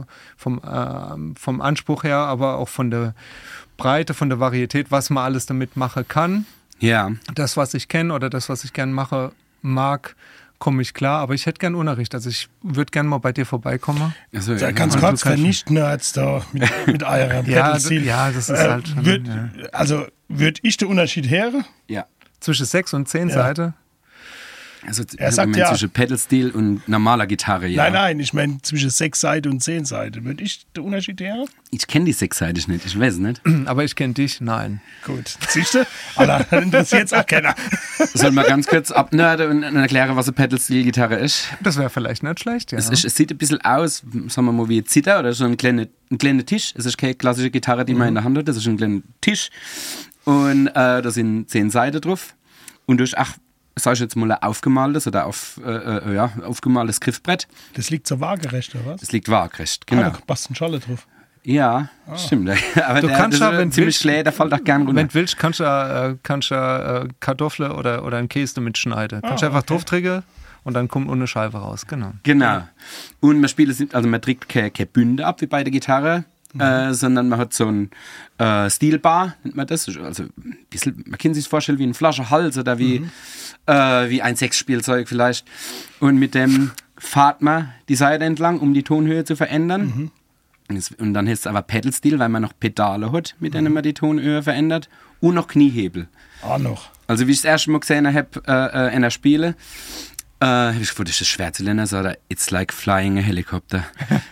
Anspruch her, aber auch von der Breite, von der Varietät, was man alles damit machen kann. Ja. Das, was ich kenne oder das, was ich gern mache mag, komme ich klar, aber ich hätte gern Unterricht. Also ich würde gern mal bei dir vorbeikommen. Also, ja, ganz kurz, wenn nicht Nerds da mit eurem Pedal-Stil. Ja, das ist halt schon, Also würde ich den Unterschied hören? Ja. Zwischen 6 und 10 Seiten? Also er sagt ja zwischen Pedal-Stil und normaler Gitarre, ja. Nein, ich meine zwischen 6 Seiten und 10 Seiten. Würde ich den Unterschied hören? Ich kenne die 6 Seiten nicht, ich weiß es nicht. Aber ich kenne dich, nein. Gut, siehst du? Aber dann interessiert es auch keiner. Sollen wir ganz kurz abnörden und erklären, was eine Pedal-Steel-Gitarre ist? Das wäre vielleicht nicht schlecht, ja. Es sieht ein bisschen aus, sagen wir mal, wie ein Zither oder so ein kleiner Tisch. Es ist keine klassische Gitarre, die man in der Hand hat, das ist ein kleiner Tisch. Und da sind 10 Seiten drauf. Und durch sag ich jetzt mal, ein aufgemaltes oder aufgemaltes Griffbrett. Das liegt so waagerecht, oder was? Das liegt waagerecht, genau. Da passt ein Scholle drauf. Ja, stimmt. Aber du kannst ja, wenn ziemlich schlägt, der fällt auch gern runter. Wenn du willst, kannst du Kartoffeln oder einen Käse damit schneiden. Kannst du einfach drauf drücken und dann kommt eine Scheibe raus, genau. Genau. Und man trägt keine Bünde ab, wie bei der Gitarre. Sondern man hat so ein Steelbar, nennt man das. Also ein bisschen, man kann sich vorstellen wie ein Flaschenhals oder wie ein Sexspielzeug vielleicht. Und mit dem fahrt man die Seite entlang, um die Tonhöhe zu verändern. Und dann heißt es aber Pedal-Steel, weil man noch Pedale hat, mit denen man die Tonhöhe verändert. Und noch Kniehebel. Noch. Also wie ich das erste Mal gesehen habe in der Spiele, habe ich gedacht, das ist schwer zu lernen, so, it's like flying a helicopter.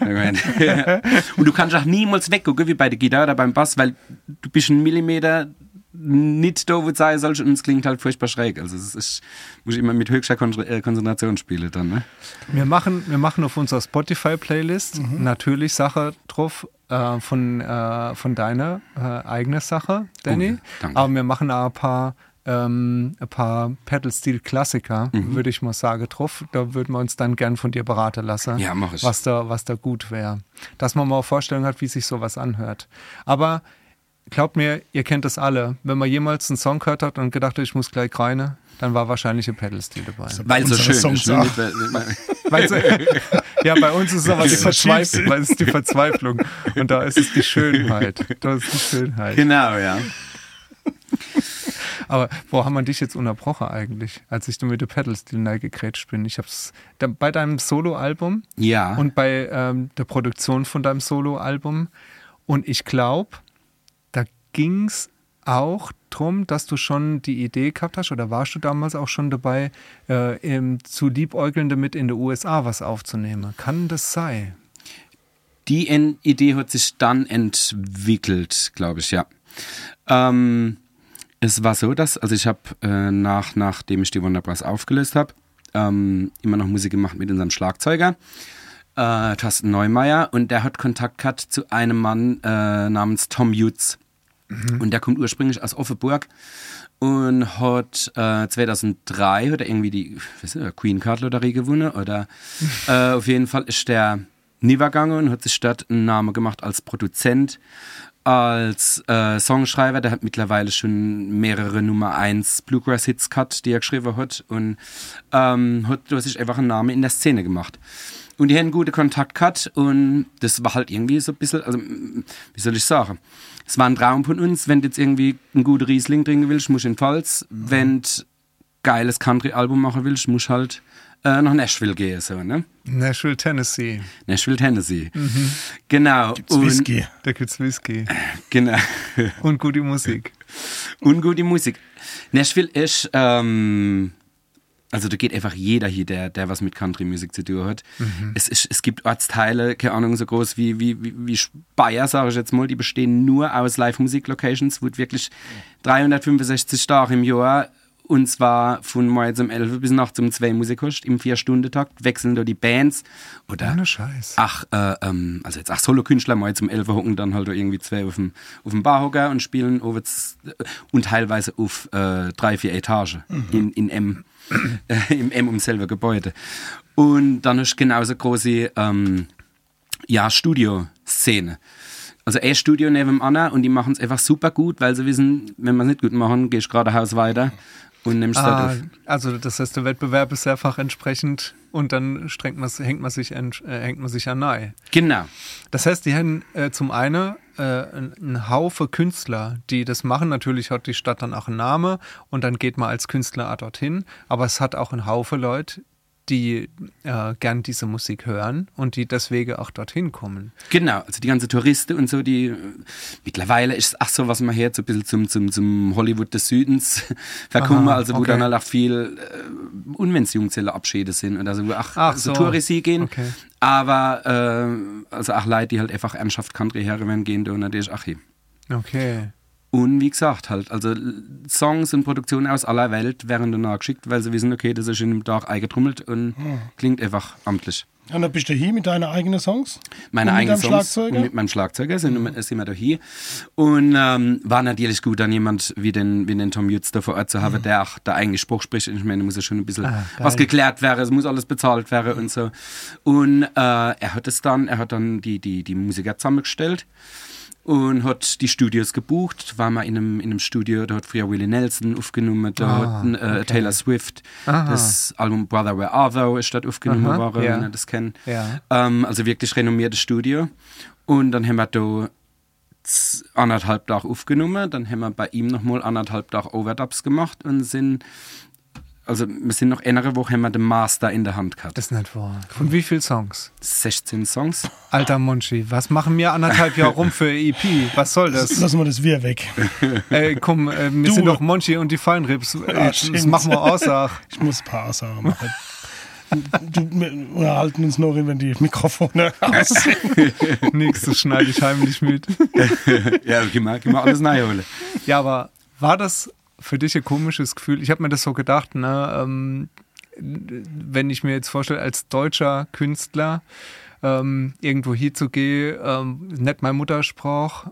Und du kannst auch niemals weggucken, wie bei der Gitarre oder beim Bass, weil du bist einen Millimeter nicht da, wo es sein soll, und es klingt halt furchtbar schräg. Also es ist, muss ich immer mit höchster Konzentration spielen dann. Ne? Wir machen auf unserer Spotify-Playlist natürlich Sache drauf von deiner eigenen Sache, Danny. Danke. Aber wir machen auch ein paar Pedal-Steel-Klassiker, würde ich mal sagen, drauf. Da würden wir uns dann gern von dir beraten lassen, ja, mach ich. was da gut wäre. Dass man mal eine Vorstellung hat, wie sich sowas anhört. Aber glaubt mir, ihr kennt das alle. Wenn man jemals einen Song gehört hat und gedacht hat, ich muss gleich rein, dann war wahrscheinlich ein Pedal-Steel dabei. Weil es so schön ist. Ne? Ja, bei uns ist es aber die Verzweiflung, weil es ist die Verzweiflung. Und da ist es die Schönheit. Genau, ja. Aber wo haben wir dich jetzt unterbrochen eigentlich, als ich mit dem Pedal-Steel reingekrätscht bin? Ich hab's bei deinem Soloalbum und bei der Produktion von deinem Soloalbum. Und ich glaube, da ging's auch drum, dass du schon die Idee gehabt hast, oder warst du damals auch schon dabei, zu liebäugeln damit in den USA was aufzunehmen? Kann das sein? Die Idee hat sich dann entwickelt, glaube ich, ja. Es war so, dass, also ich habe nachdem ich die Wonderbras aufgelöst habe, immer noch Musik gemacht mit unserem Schlagzeuger, Thorsten Neumeier, und der hat Kontakt gehabt zu einem Mann namens Tom Jutz. Und der kommt ursprünglich aus Offenburg und hat 2003 hat er irgendwie die Queen Card Lotterie gewonnen, oder auf jeden Fall ist der niedergegangen und hat sich dort einen Namen gemacht als Produzent, als Songschreiber. Der hat mittlerweile schon mehrere Nummer 1 Bluegrass-Hits gehabt, die er geschrieben hat, und hat sich einfach einen Namen in der Szene gemacht. Und die haben einen guten Kontakt gehabt, und das war halt irgendwie so ein bisschen, also wie soll ich sagen, es war ein Traum von uns. Wenn du jetzt irgendwie einen guten Riesling trinken willst, musst du in den Pfalz. Wenn du geiles Country-Album machen willst, musst du halt nach Nashville gehen. So, ne? Nashville, Tennessee. Genau. Gibt's Whisky. Da gibt's Whisky. Genau. Und gute Musik. Nashville ist, also da geht einfach jeder hier, der was mit Country-Musik zu tun hat. Es gibt Ortsteile, keine Ahnung, so groß wie Speyer, sage ich jetzt mal, die bestehen nur aus Live-Musik-Locations, wo wirklich 365 Tage im Jahr Und zwar von morgens um 11 bis nachts um 2 Musik im 4-Stunden-Takt, wechseln da die Bands. Oder ohne Scheiß. Also jetzt Solo-Künstler morgens um 11 hocken dann halt irgendwie 2 auf dem Bar hocken und spielen und teilweise auf 3-4 Etagen in M. Im M um selber Gebäude. Und dann ist genauso große Studioszene. Also ein Studio neben dem anderen und die machen es einfach super gut, weil sie wissen, wenn wir es nicht gut machen, gehst du geradeaus weiter und nimmst das auf. Also das heißt, der Wettbewerb ist einfach entsprechend und dann hängt man sich an nahe. Genau. Das heißt, die haben zum einen einen Haufen Künstler, die das machen. Natürlich hat die Stadt dann auch einen Namen und dann geht man als Künstler auch dorthin. Aber es hat auch einen Haufen Leute, die gern diese Musik hören und die deswegen auch dorthin kommen. Genau, also die ganzen Touristen und so, die mittlerweile ist es so, was man hier so ein bisschen zum Hollywood des Südens verkommen, also wo dann halt auch viel Unwennensjungzelle-Abschiede sind oder so, so Touristen gehen. Okay. Aber also auch Leute, die halt einfach ernsthaft Country hören gehen, und natürlich auch hier. Okay. Und wie gesagt, halt, also Songs und Produktionen aus aller Welt werden danach geschickt, weil sie wissen, okay, das ist in dem Tag eingetrommelt und klingt einfach amtlich. Und dann bist du hier mit deinen eigenen Songs? Meine eigenen Songs. Mit meinem Schlagzeuger sind wir da hier. Und war natürlich gut, dann jemand wie den Tom Jutz da vor Ort zu haben, der auch da eigentlich Spruch spricht. Ich meine, da muss ja schon ein bisschen was geklärt werden, es muss alles bezahlt werden und so. Und er hat dann die Musiker zusammengestellt. Und hat die Studios gebucht, war mal in einem Studio, da hat früher Willie Nelson aufgenommen, da hat Taylor Swift, das Album Brother Where Are Thou ist dort aufgenommen worden, wenn ihr das kennt. Ja. Also wirklich renommiertes Studio. Und dann haben wir da 1,5 Tage aufgenommen, dann haben wir bei ihm nochmal 1,5 Tage Overdubs gemacht und wir sind noch eine Woche, haben wir den Master in der Hand gehabt. Das ist nicht wahr. Von wie vielen Songs? 16 Songs. Alter Monchi, was machen wir 1,5 Jahre rum für EP? Was soll das? Lassen wir das Wir weg. Ey, komm, wir sind doch Monchi und die Feinrips. Das machen wir Aussage. Ich muss ein paar Aussagen machen. Wir unterhalten uns noch, wenn die Mikrofone aus sind. Nix, das schneide ich heimlich mit. Ja, geh mal alles nachholen. Ja, aber war das für dich ein komisches Gefühl? Ich habe mir das so gedacht, ne, wenn ich mir jetzt vorstelle, als deutscher Künstler irgendwo hinzugehen, nicht mein Muttersprach,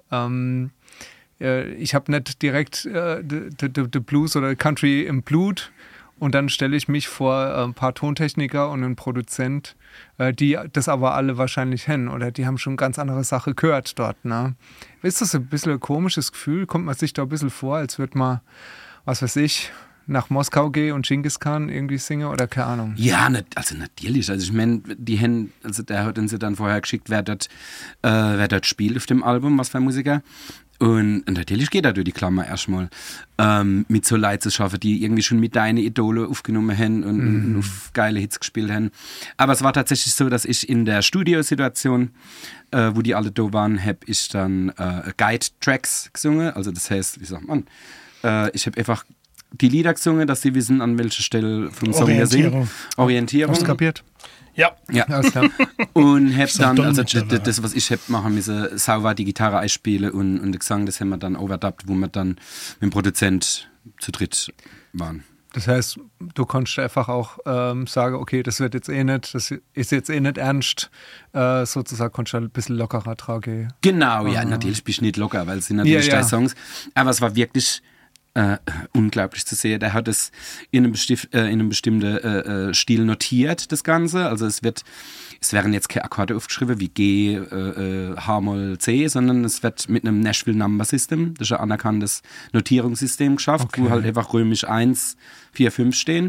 ich habe nicht direkt the Blues oder Country im Blut und dann stelle ich mich vor ein paar Tontechniker und einen Produzent, die das aber alle wahrscheinlich kennen oder die haben schon ganz andere Sache gehört dort. Ne? Ist das ein bisschen ein komisches Gefühl? Kommt man sich da ein bisschen vor, als würde man, was weiß ich, nach Moskau gehen und Genghis Khan irgendwie singen oder keine Ahnung? Ja, also natürlich. Also ich meine, der hat uns ja dann vorher geschickt, wer dort spielt auf dem Album, was für ein Musiker. Und natürlich geht er durch die Klammer erstmal mit so Leuten zu schaffen, die irgendwie schon mit deinen Idole aufgenommen haben und auf geile Hits gespielt haben. Aber es war tatsächlich so, dass ich in der Studiosituation, wo die alle da waren, habe ich dann Guide-Tracks gesungen. Also das heißt, wie sagt man, ich habe einfach die Lieder gesungen, dass sie wissen, an welcher Stelle vom Song wir singen. Orientierung. Hast du kapiert? Ja. Alles klar. Und hab dann, also das, was ich hab machen müssen, sauber die Gitarre einspielen und den Gesang, das haben wir dann overdubbt, wo wir dann mit dem Produzent zu dritt waren. Das heißt, du konntest einfach auch sagen, okay, das ist jetzt eh nicht ernst, sozusagen konntest du ein bisschen lockerer tragen. Genau, ja, natürlich bist du nicht locker, weil es sind natürlich 3 Songs, aber es war wirklich unglaublich zu sehen. Der hat es in einem bestimmten Stil notiert, das Ganze. Also es werden jetzt keine Akkorde aufgeschrieben wie G, H-Moll, C, sondern es wird mit einem Nashville Number System, das ist ein anerkanntes Notierungssystem geschafft, wo halt einfach römisch 1, 4, 5 stehen.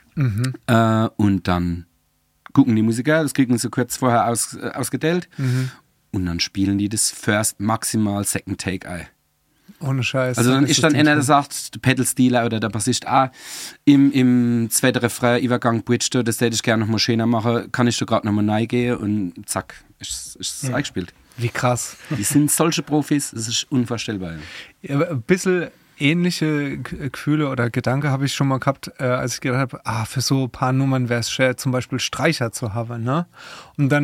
Und dann gucken die Musiker, das kriegen sie kurz vorher ausgeteilt und dann spielen die das First, maximal Second Take ein. Ohne Scheiß. Also dann ist dann einer, der sagt, der Pedal-Stealer oder der Bassist, im zweiten Refrain, Übergang, Bridge, das hätte ich gerne nochmal schöner machen, kann ich da gerade nochmal reingehen und zack, ist es eingespielt. Wie krass. Die sind solche Profis, das ist unvorstellbar. Ja, ein bisschen ähnliche Gefühle oder Gedanken habe ich schon mal gehabt, als ich gedacht habe, für so ein paar Nummern wäre es schwer, zum Beispiel Streicher zu haben. Ne? Und dann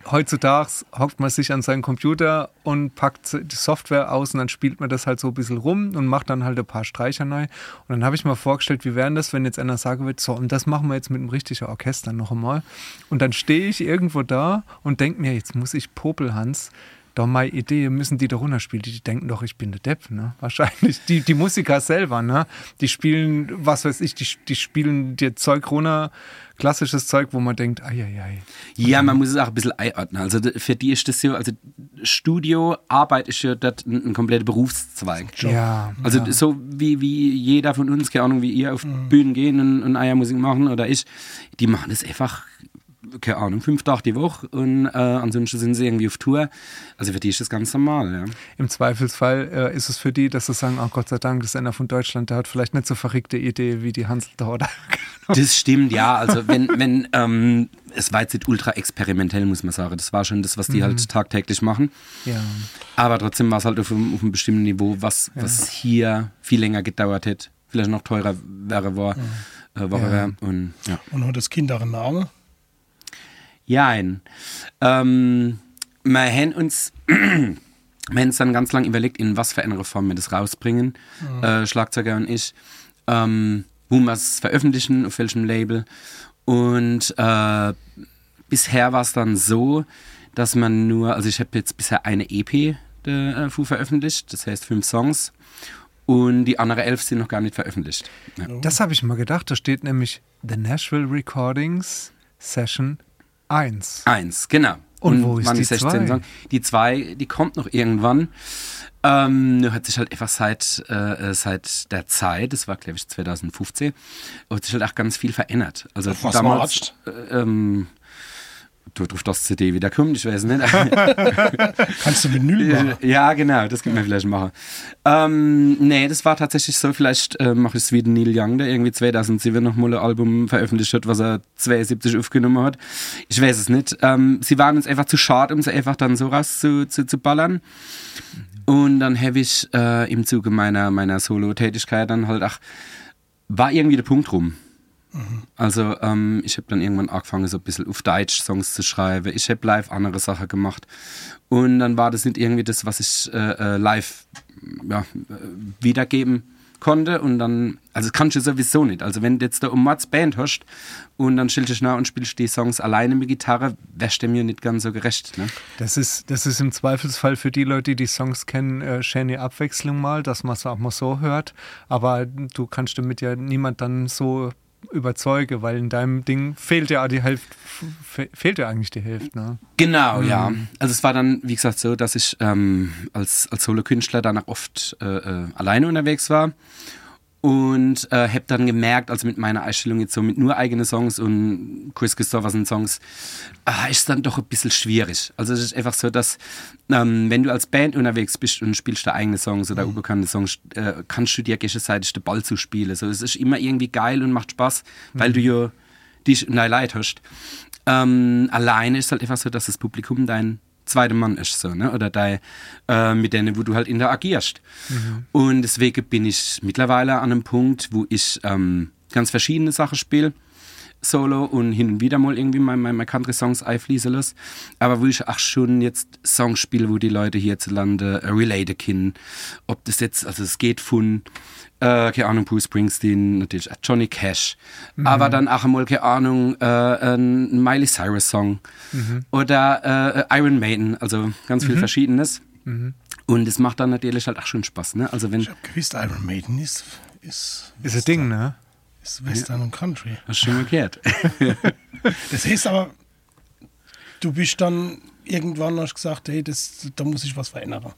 heutzutage hockt man sich an seinen Computer und packt die Software aus und dann spielt man das halt so ein bisschen rum und macht dann halt ein paar Streicher neu. Und dann habe ich mir vorgestellt, wie wäre das, wenn jetzt einer sagen würde, so, und das machen wir jetzt mit einem richtigen Orchester noch einmal. Und dann stehe ich irgendwo da und denke mir, jetzt muss ich Popelhans, doch meine Idee, müssen die da runterspielen. Die denken doch, ich bin der Depp, ne? Wahrscheinlich. Die Musiker selber, ne? Die spielen, was weiß ich, die spielen dir Zeug runter, klassisches Zeug, wo man denkt, ai. Ja, man muss es auch ein bisschen einordnen. Also für die ist das ja, also Studioarbeit ist ja dort ein kompletter Berufszweig. Ja. Also so wie jeder von uns, keine Ahnung, wie ihr auf Bühnen gehen und Eiermusik machen oder ich, die machen das einfach, keine Ahnung, 5 Tage die Woche und ansonsten sind sie irgendwie auf Tour. Also für die ist das ganz normal, ja. Im Zweifelsfall ist es für die, dass sie sagen, oh Gott sei Dank, das ist einer von Deutschland, der hat vielleicht nicht so verrückte Idee wie die Hansel da, oder? Das stimmt, ja. Also wenn es war jetzt nicht ultra experimentell, muss man sagen. Das war schon das, was die halt tagtäglich machen. Ja. Aber trotzdem war es halt auf einem bestimmten Niveau, was hier viel länger gedauert hätte, vielleicht noch teurer wäre. Und hat das Kind auch einen Namen? Jein. Wir haben uns dann ganz lange überlegt, in was für eine Form wir das rausbringen, Schlagzeuger und ich, wo wir es veröffentlichen, auf welchem Label. Und bisher war es dann so, dass man nur, also ich habe jetzt bisher eine EP veröffentlicht, das heißt 5 Songs. Und die anderen 11 sind noch gar nicht veröffentlicht. Ja. Das habe ich mal gedacht, da steht nämlich The Nashville Recordings Session 1. 1, genau. Und wo ist die 2? Songs. Die 2, die kommt noch irgendwann. Nur hat sich halt einfach seit der Zeit, das war glaube ich 2015, hat sich halt auch ganz viel verändert. Also was damals, du auf das CD wieder kommt, ich weiß nicht. Kannst du Vinyl machen? Ja, genau, das können wir vielleicht machen. Nee, das war tatsächlich so, vielleicht mache ich es wie Neil Young, der irgendwie 2007 nochmal ein Album veröffentlicht hat, was er 72 aufgenommen hat. Ich weiß es nicht. Sie waren uns einfach zu schade, um sie einfach dann so raus zu ballern. Und dann habe ich im Zuge meiner Solo-Tätigkeit dann halt auch, war irgendwie der Punkt rum. Also ich habe dann irgendwann angefangen, so ein bisschen auf Deutsch Songs zu schreiben. Ich habe live andere Sachen gemacht. Und dann war das nicht irgendwie das, was ich live wiedergeben konnte. Und dann, also das kannst du sowieso nicht. Also wenn du jetzt da um Mats Band hast und dann stellst du nach und spielst die Songs alleine mit Gitarre, wärst du mir nicht ganz so gerecht. Ne? Das ist im Zweifelsfall für die Leute, die die Songs kennen, schöne Abwechslung mal, dass man es auch mal so hört. Aber du kannst damit ja niemand dann so überzeuge, weil in deinem Ding fehlt ja eigentlich die Hälfte. Ne? Genau, ja. Also es war dann, wie gesagt, so, dass ich als Solo-Künstler dann auch oft alleine unterwegs war und habe dann gemerkt, also mit meiner Einstellung jetzt so mit nur eigenen Songs und Chris Christopherson Songs, ist dann doch ein bisschen schwierig. Also es ist einfach so, dass wenn du als Band unterwegs bist und spielst da eigene Songs oder unbekannte Songs, kannst du dir gegenseitig den Ball zuspielen. So, es ist immer irgendwie geil und macht Spaß, weil du ja dich in dein Leid hast. Alleine ist halt einfach so, dass das Publikum dein zweiter Mann ist, so, ne? Oder mit denen, wo du halt interagierst. Und deswegen bin ich mittlerweile an einem Punkt, wo ich ganz verschiedene Sachen spiele, Solo und hin und wieder mal irgendwie meine Country-Songs einfließen lasse. Aber wo ich auch schon jetzt Songs spiele, wo die Leute hierzulande relaten können. Ob das jetzt, also es geht von keine Ahnung, Bruce Springsteen, natürlich Johnny Cash, aber dann auch einmal, keine Ahnung, ein Miley Cyrus Song oder Iron Maiden, also ganz viel Verschiedenes. Und es macht dann natürlich halt auch schon Spaß, ne? Also wenn ich habe gewusst, Iron Maiden ist ein Ding, ne? Ist Western und Country. Hast du schon erklärt. Das heißt aber, du bist dann irgendwann hast gesagt, hey, da muss ich was verändern.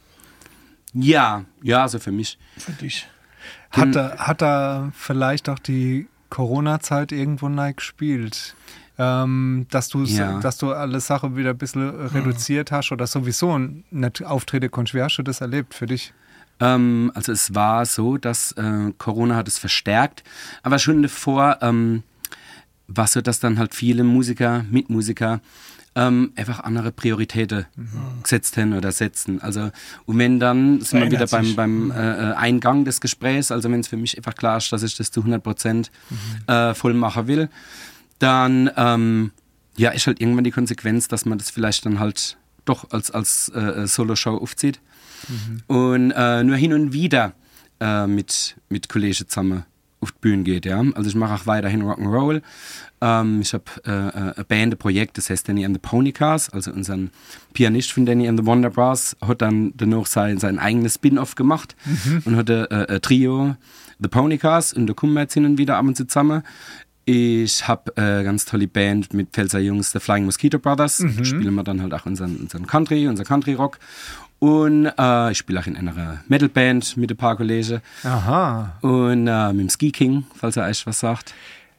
Ja, also für mich. Für dich. Hat er vielleicht auch die Corona-Zeit irgendwo neu gespielt? Dass du alle Sachen wieder ein bisschen reduziert hast oder sowieso nicht Auftritte konntest. Wie hast du das erlebt für dich? Also es war so, dass Corona hat es verstärkt, aber schon davor war es so, dass dann halt viele Mitmusiker einfach andere Prioritäten gesetzt haben oder setzen. Also und wenn dann sind wir wieder beim Eingang des Gesprächs, also wenn es für mich einfach klar ist, dass ich das zu 100% voll machen will, dann ja, ist halt irgendwann die Konsequenz, dass man das vielleicht dann halt doch als Solo-Show aufzieht. Und nur hin und wieder mit Kollegen zusammen auf die Bühne geht. Ja? Also ich mache auch weiterhin Rock'n'Roll. Ich habe ein Bandprojekt, das heißt Danny and the Ponycars. Also unser Pianist von Danny and the Wonderbras hat dann danach sein eigenes Spin-Off gemacht und hatte ein Trio, The Ponycars, und da kommen wir jetzt hin und wieder ab und zu zusammen. Ich habe eine ganz tolle Band mit Pfälzer Jungs, The Flying Mosquito Brothers. Spielen wir dann halt auch unseren Country-Rock. Und ich spiele auch in einer Metal-Band mit ein paar Kollegen. Aha. Und mit dem Ski King, falls er euch was sagt.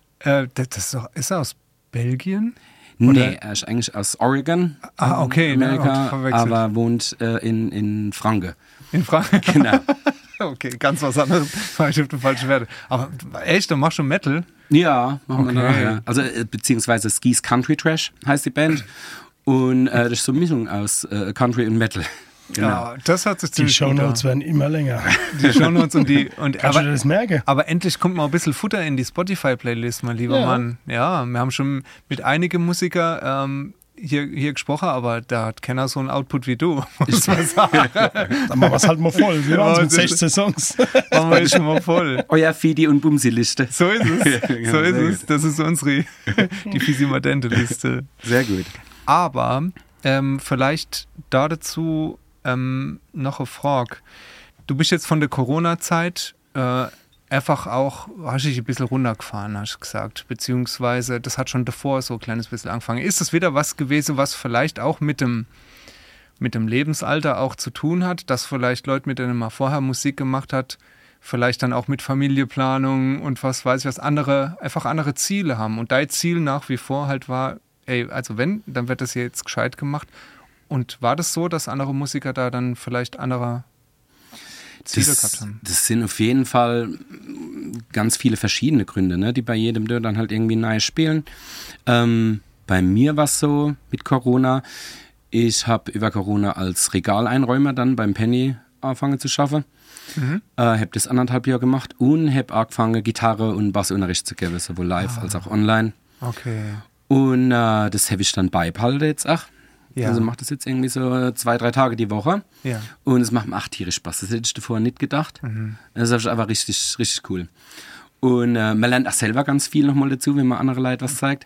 Ist er aus Belgien? Nee, er ist eigentlich aus Oregon. Okay. Amerika, aber wohnt in Franken. In Franken? Genau. Okay, ganz was anderes. Ich auf den falschen Werte. Aber echt, du machst schon Metal? Ja, machen wir nachher. Also, beziehungsweise Skis Country Trash heißt die Band. Und das ist so eine Mischung aus Country und Metal. Genau. Ja, das hat sich ziemlich gut an. Die Shownotes werden immer länger. Die Shownotes und Kannst du das merken? Aber endlich kommt mal ein bisschen Futter in die Spotify-Playlist, mein lieber Mann. Ja, wir haben schon mit einigen Musikern hier gesprochen, aber da hat keiner so einen Output wie du, muss man sagen. Dann machen wir es halt mal voll. Wir waren mit 16 Songs. Machen wir jetzt schon mal voll. Euer Fidi- und Bumsi-Liste. So ist es. So ist es. Das ist unsere, die Fisi-Madente-Liste. Sehr gut. Aber vielleicht dazu noch eine Frage. Du bist jetzt von der Corona-Zeit einfach auch, hast dich ein bisschen runtergefahren, hast du gesagt. Beziehungsweise, das hat schon davor so ein kleines bisschen angefangen. Ist das wieder was gewesen, was vielleicht auch mit dem Lebensalter auch zu tun hat, dass vielleicht Leute, mit denen man vorher Musik gemacht hat, vielleicht dann auch mit Familienplanung und was weiß ich was, einfach andere Ziele haben. Und dein Ziel nach wie vor halt war, also wenn, dann wird das jetzt gescheit gemacht. Und war das so, dass andere Musiker da dann vielleicht andere Ziele gehabt haben? Das sind auf jeden Fall ganz viele verschiedene Gründe, ne, die bei jedem dann halt irgendwie nahe spielen. Bei mir war es so mit Corona, ich habe über Corona als Regaleinräumer dann beim Penny angefangen zu schaffen. Habe das 1,5 Jahre gemacht und habe angefangen, Gitarre und Bassunterricht zu geben, sowohl live als auch online. Okay. Und das habe ich dann beibehalten jetzt auch. Ja. Also mache das jetzt irgendwie so 2-3 Tage die Woche. Ja. Und es macht mir auch tierisch Spaß. Das hätte ich davor nicht gedacht. Das ist aber richtig, richtig cool. Und man lernt auch selber ganz viel nochmal dazu, wenn man andere Leute was zeigt.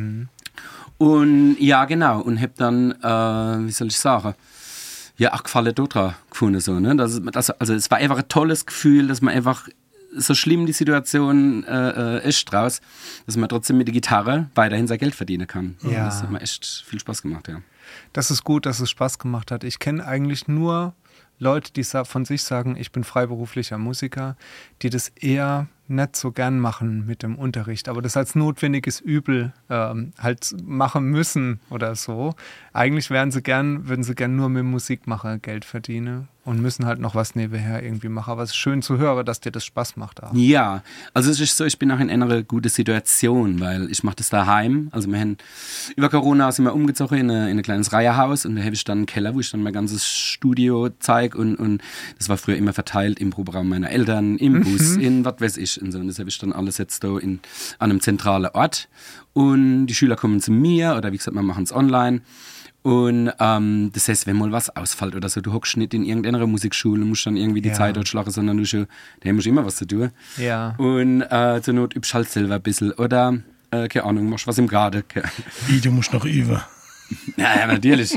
Und ja, genau. Und habe dann, wie soll ich sagen, ja, auch Gefallen dort gefunden. So, ne? Also es war einfach ein tolles Gefühl, dass man einfach, so schlimm die Situation ist draus, dass man trotzdem mit der Gitarre weiterhin sein Geld verdienen kann. Ja. Das hat mir echt viel Spaß gemacht, ja. Das ist gut, dass es Spaß gemacht hat. Ich kenne eigentlich nur Leute, die von sich sagen, ich bin freiberuflicher Musiker, die das eher nicht so gern machen mit dem Unterricht, aber das als notwendiges Übel halt machen müssen oder so. Eigentlich würden sie gern nur mit Musik machen, Geld verdienen und müssen halt noch was nebenher irgendwie machen. Aber es ist schön zu hören, dass dir das Spaß macht auch. Ja, also es ist so, ich bin auch in einer guten Situation, weil ich mache das daheim. Also wir haben über Corona sind wir umgezogen in ein kleines Reiherhaus und da habe ich dann einen Keller, wo ich dann mein ganzes Studio zeige und das war früher immer verteilt im Proberaum meiner Eltern, im Bus, in was weiß ich und so. Und das habe ich dann alles jetzt da an einem zentralen Ort und die Schüler kommen zu mir oder wie gesagt, wir machen es online. Und das heißt, wenn mal was ausfällt oder so, du hockst nicht in irgendeiner Musikschule und musst dann irgendwie die Zeit dort schlagen, sondern da musst du immer was zu tun. Ja. Und zur Not übst halt selber ein bisschen oder, keine Ahnung, machst was im Garten. Wie, du musst noch üben. Ja, natürlich.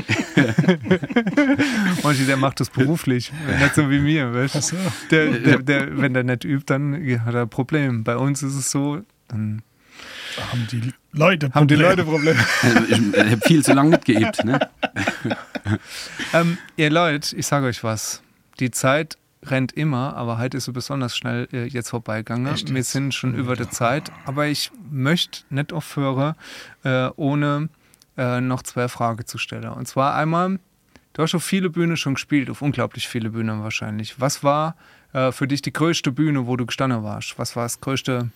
Manche, der macht das beruflich, nicht so wie mir, weißt du? So. Wenn der nicht übt, dann hat er ein Problem. Bei uns ist es so, dann haben die Leute Probleme. Ich habe viel zu lange nicht geübt. Ne? Ihr Leute, ich sage euch was. Die Zeit rennt immer, aber heute ist so besonders schnell jetzt vorbeigegangen. Echt? Wir sind schon über der Zeit, aber ich möchte nicht aufhören, ohne noch 2 Fragen zu stellen. Und zwar einmal, du hast auf viele Bühnen schon gespielt, auf unglaublich viele Bühnen wahrscheinlich. Was war für dich die größte Bühne, wo du gestanden warst? Was war das größte?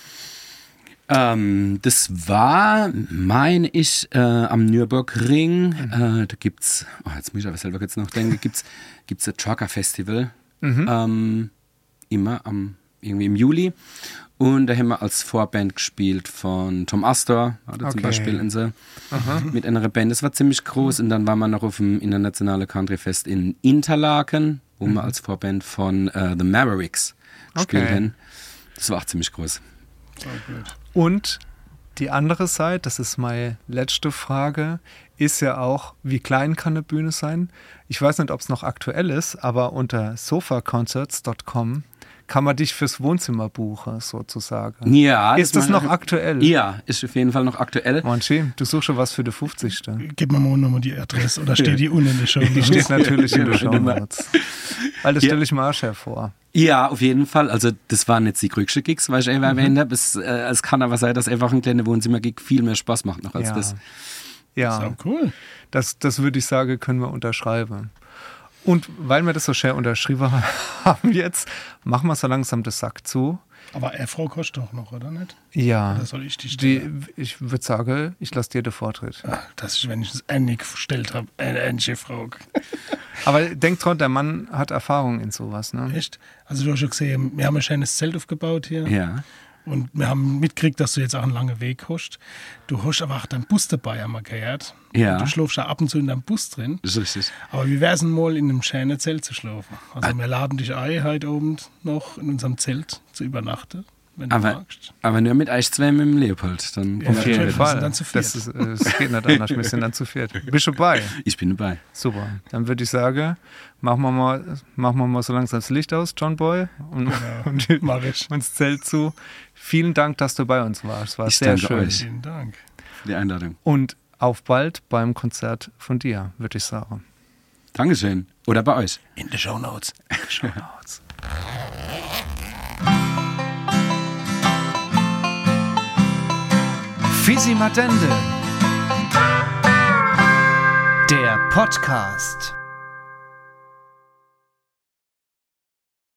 Das war, meine ich, am Nürburgring. Da gibt's, jetzt muss ich aber selber jetzt noch denken, gibt's ein Trucker Festival. Immer am irgendwie im Juli. Und da haben wir als Vorband gespielt von Tom Astor, zum Beispiel mit einer Band. Das war ziemlich groß. Und dann waren wir noch auf dem Internationalen Country Fest in Interlaken, wo wir als Vorband von The Mavericks gespielt haben. Das war auch ziemlich groß. Und die andere Seite, das ist meine letzte Frage, ist ja auch, wie klein kann eine Bühne sein? Ich weiß nicht, ob es noch aktuell ist, aber unter sofaconcerts.com kann man dich fürs Wohnzimmer buchen, sozusagen. Ja. Ist das noch aktuell? Ja, ist auf jeden Fall noch aktuell. Manche, du suchst schon was für die 50. Gib mir mal nochmal die Adresse, oder steht die unten in der Show Notes? Die steht natürlich in der Show Notes. Weil das stelle ich mir auch hervor. Ja, auf jeden Fall. Also das waren jetzt die größten Gigs, weil ich eben erwähnt habe. Es kann aber sein, dass einfach ein kleiner Wohnzimmer-Gig viel mehr Spaß macht noch als das. Ja, das ist auch cool. Das würde ich sagen, können wir unterschreiben. Und weil wir das so schön unterschrieben haben jetzt, machen wir so langsam das Sack zu. Aber Frau kostet doch noch, oder nicht? Ja. Oder soll ich die stellen? Ich würde sagen, ich lasse dir den Vortritt. Ach, das ist, wenn ich es endlich gestellt habe, eine Frage. Aber denk dran, der Mann hat Erfahrung in sowas, ne? Echt? Also du hast schon gesehen, wir haben ein schönes Zelt aufgebaut hier. Ja. Und wir haben mitgekriegt, dass du jetzt auch einen langen Weg hast. Du hast aber auch deinen Bus dabei, haben wir gehört. Ja. Du schläfst ja ab und zu in deinem Bus drin. Das ist richtig. Aber wie wär's denn mal in einem schönen Zelt zu schlafen? Also wir laden dich ein, heute oben noch in unserem Zelt zu übernachten, wenn du magst. Aber nur mit euch zwei mit dem Leopold. Dann auf jeden Fall. Dann zu viert. Das geht nicht anders, wir sind dann zu viert. Bist du dabei? Ich bin dabei. Super. Dann würde ich sagen, machen wir mal so langsam das Licht aus, John Boy. Und mach ich. Und das Zelt zu. Vielen Dank, dass du bei uns warst. Es war sehr schön. Euch. Vielen Dank für die Einladung. Und auf bald beim Konzert von dir, würde ich sagen. Dankeschön. Oder bei euch. In den Show Notes. Show Notes. Fisi Madende. Der Podcast.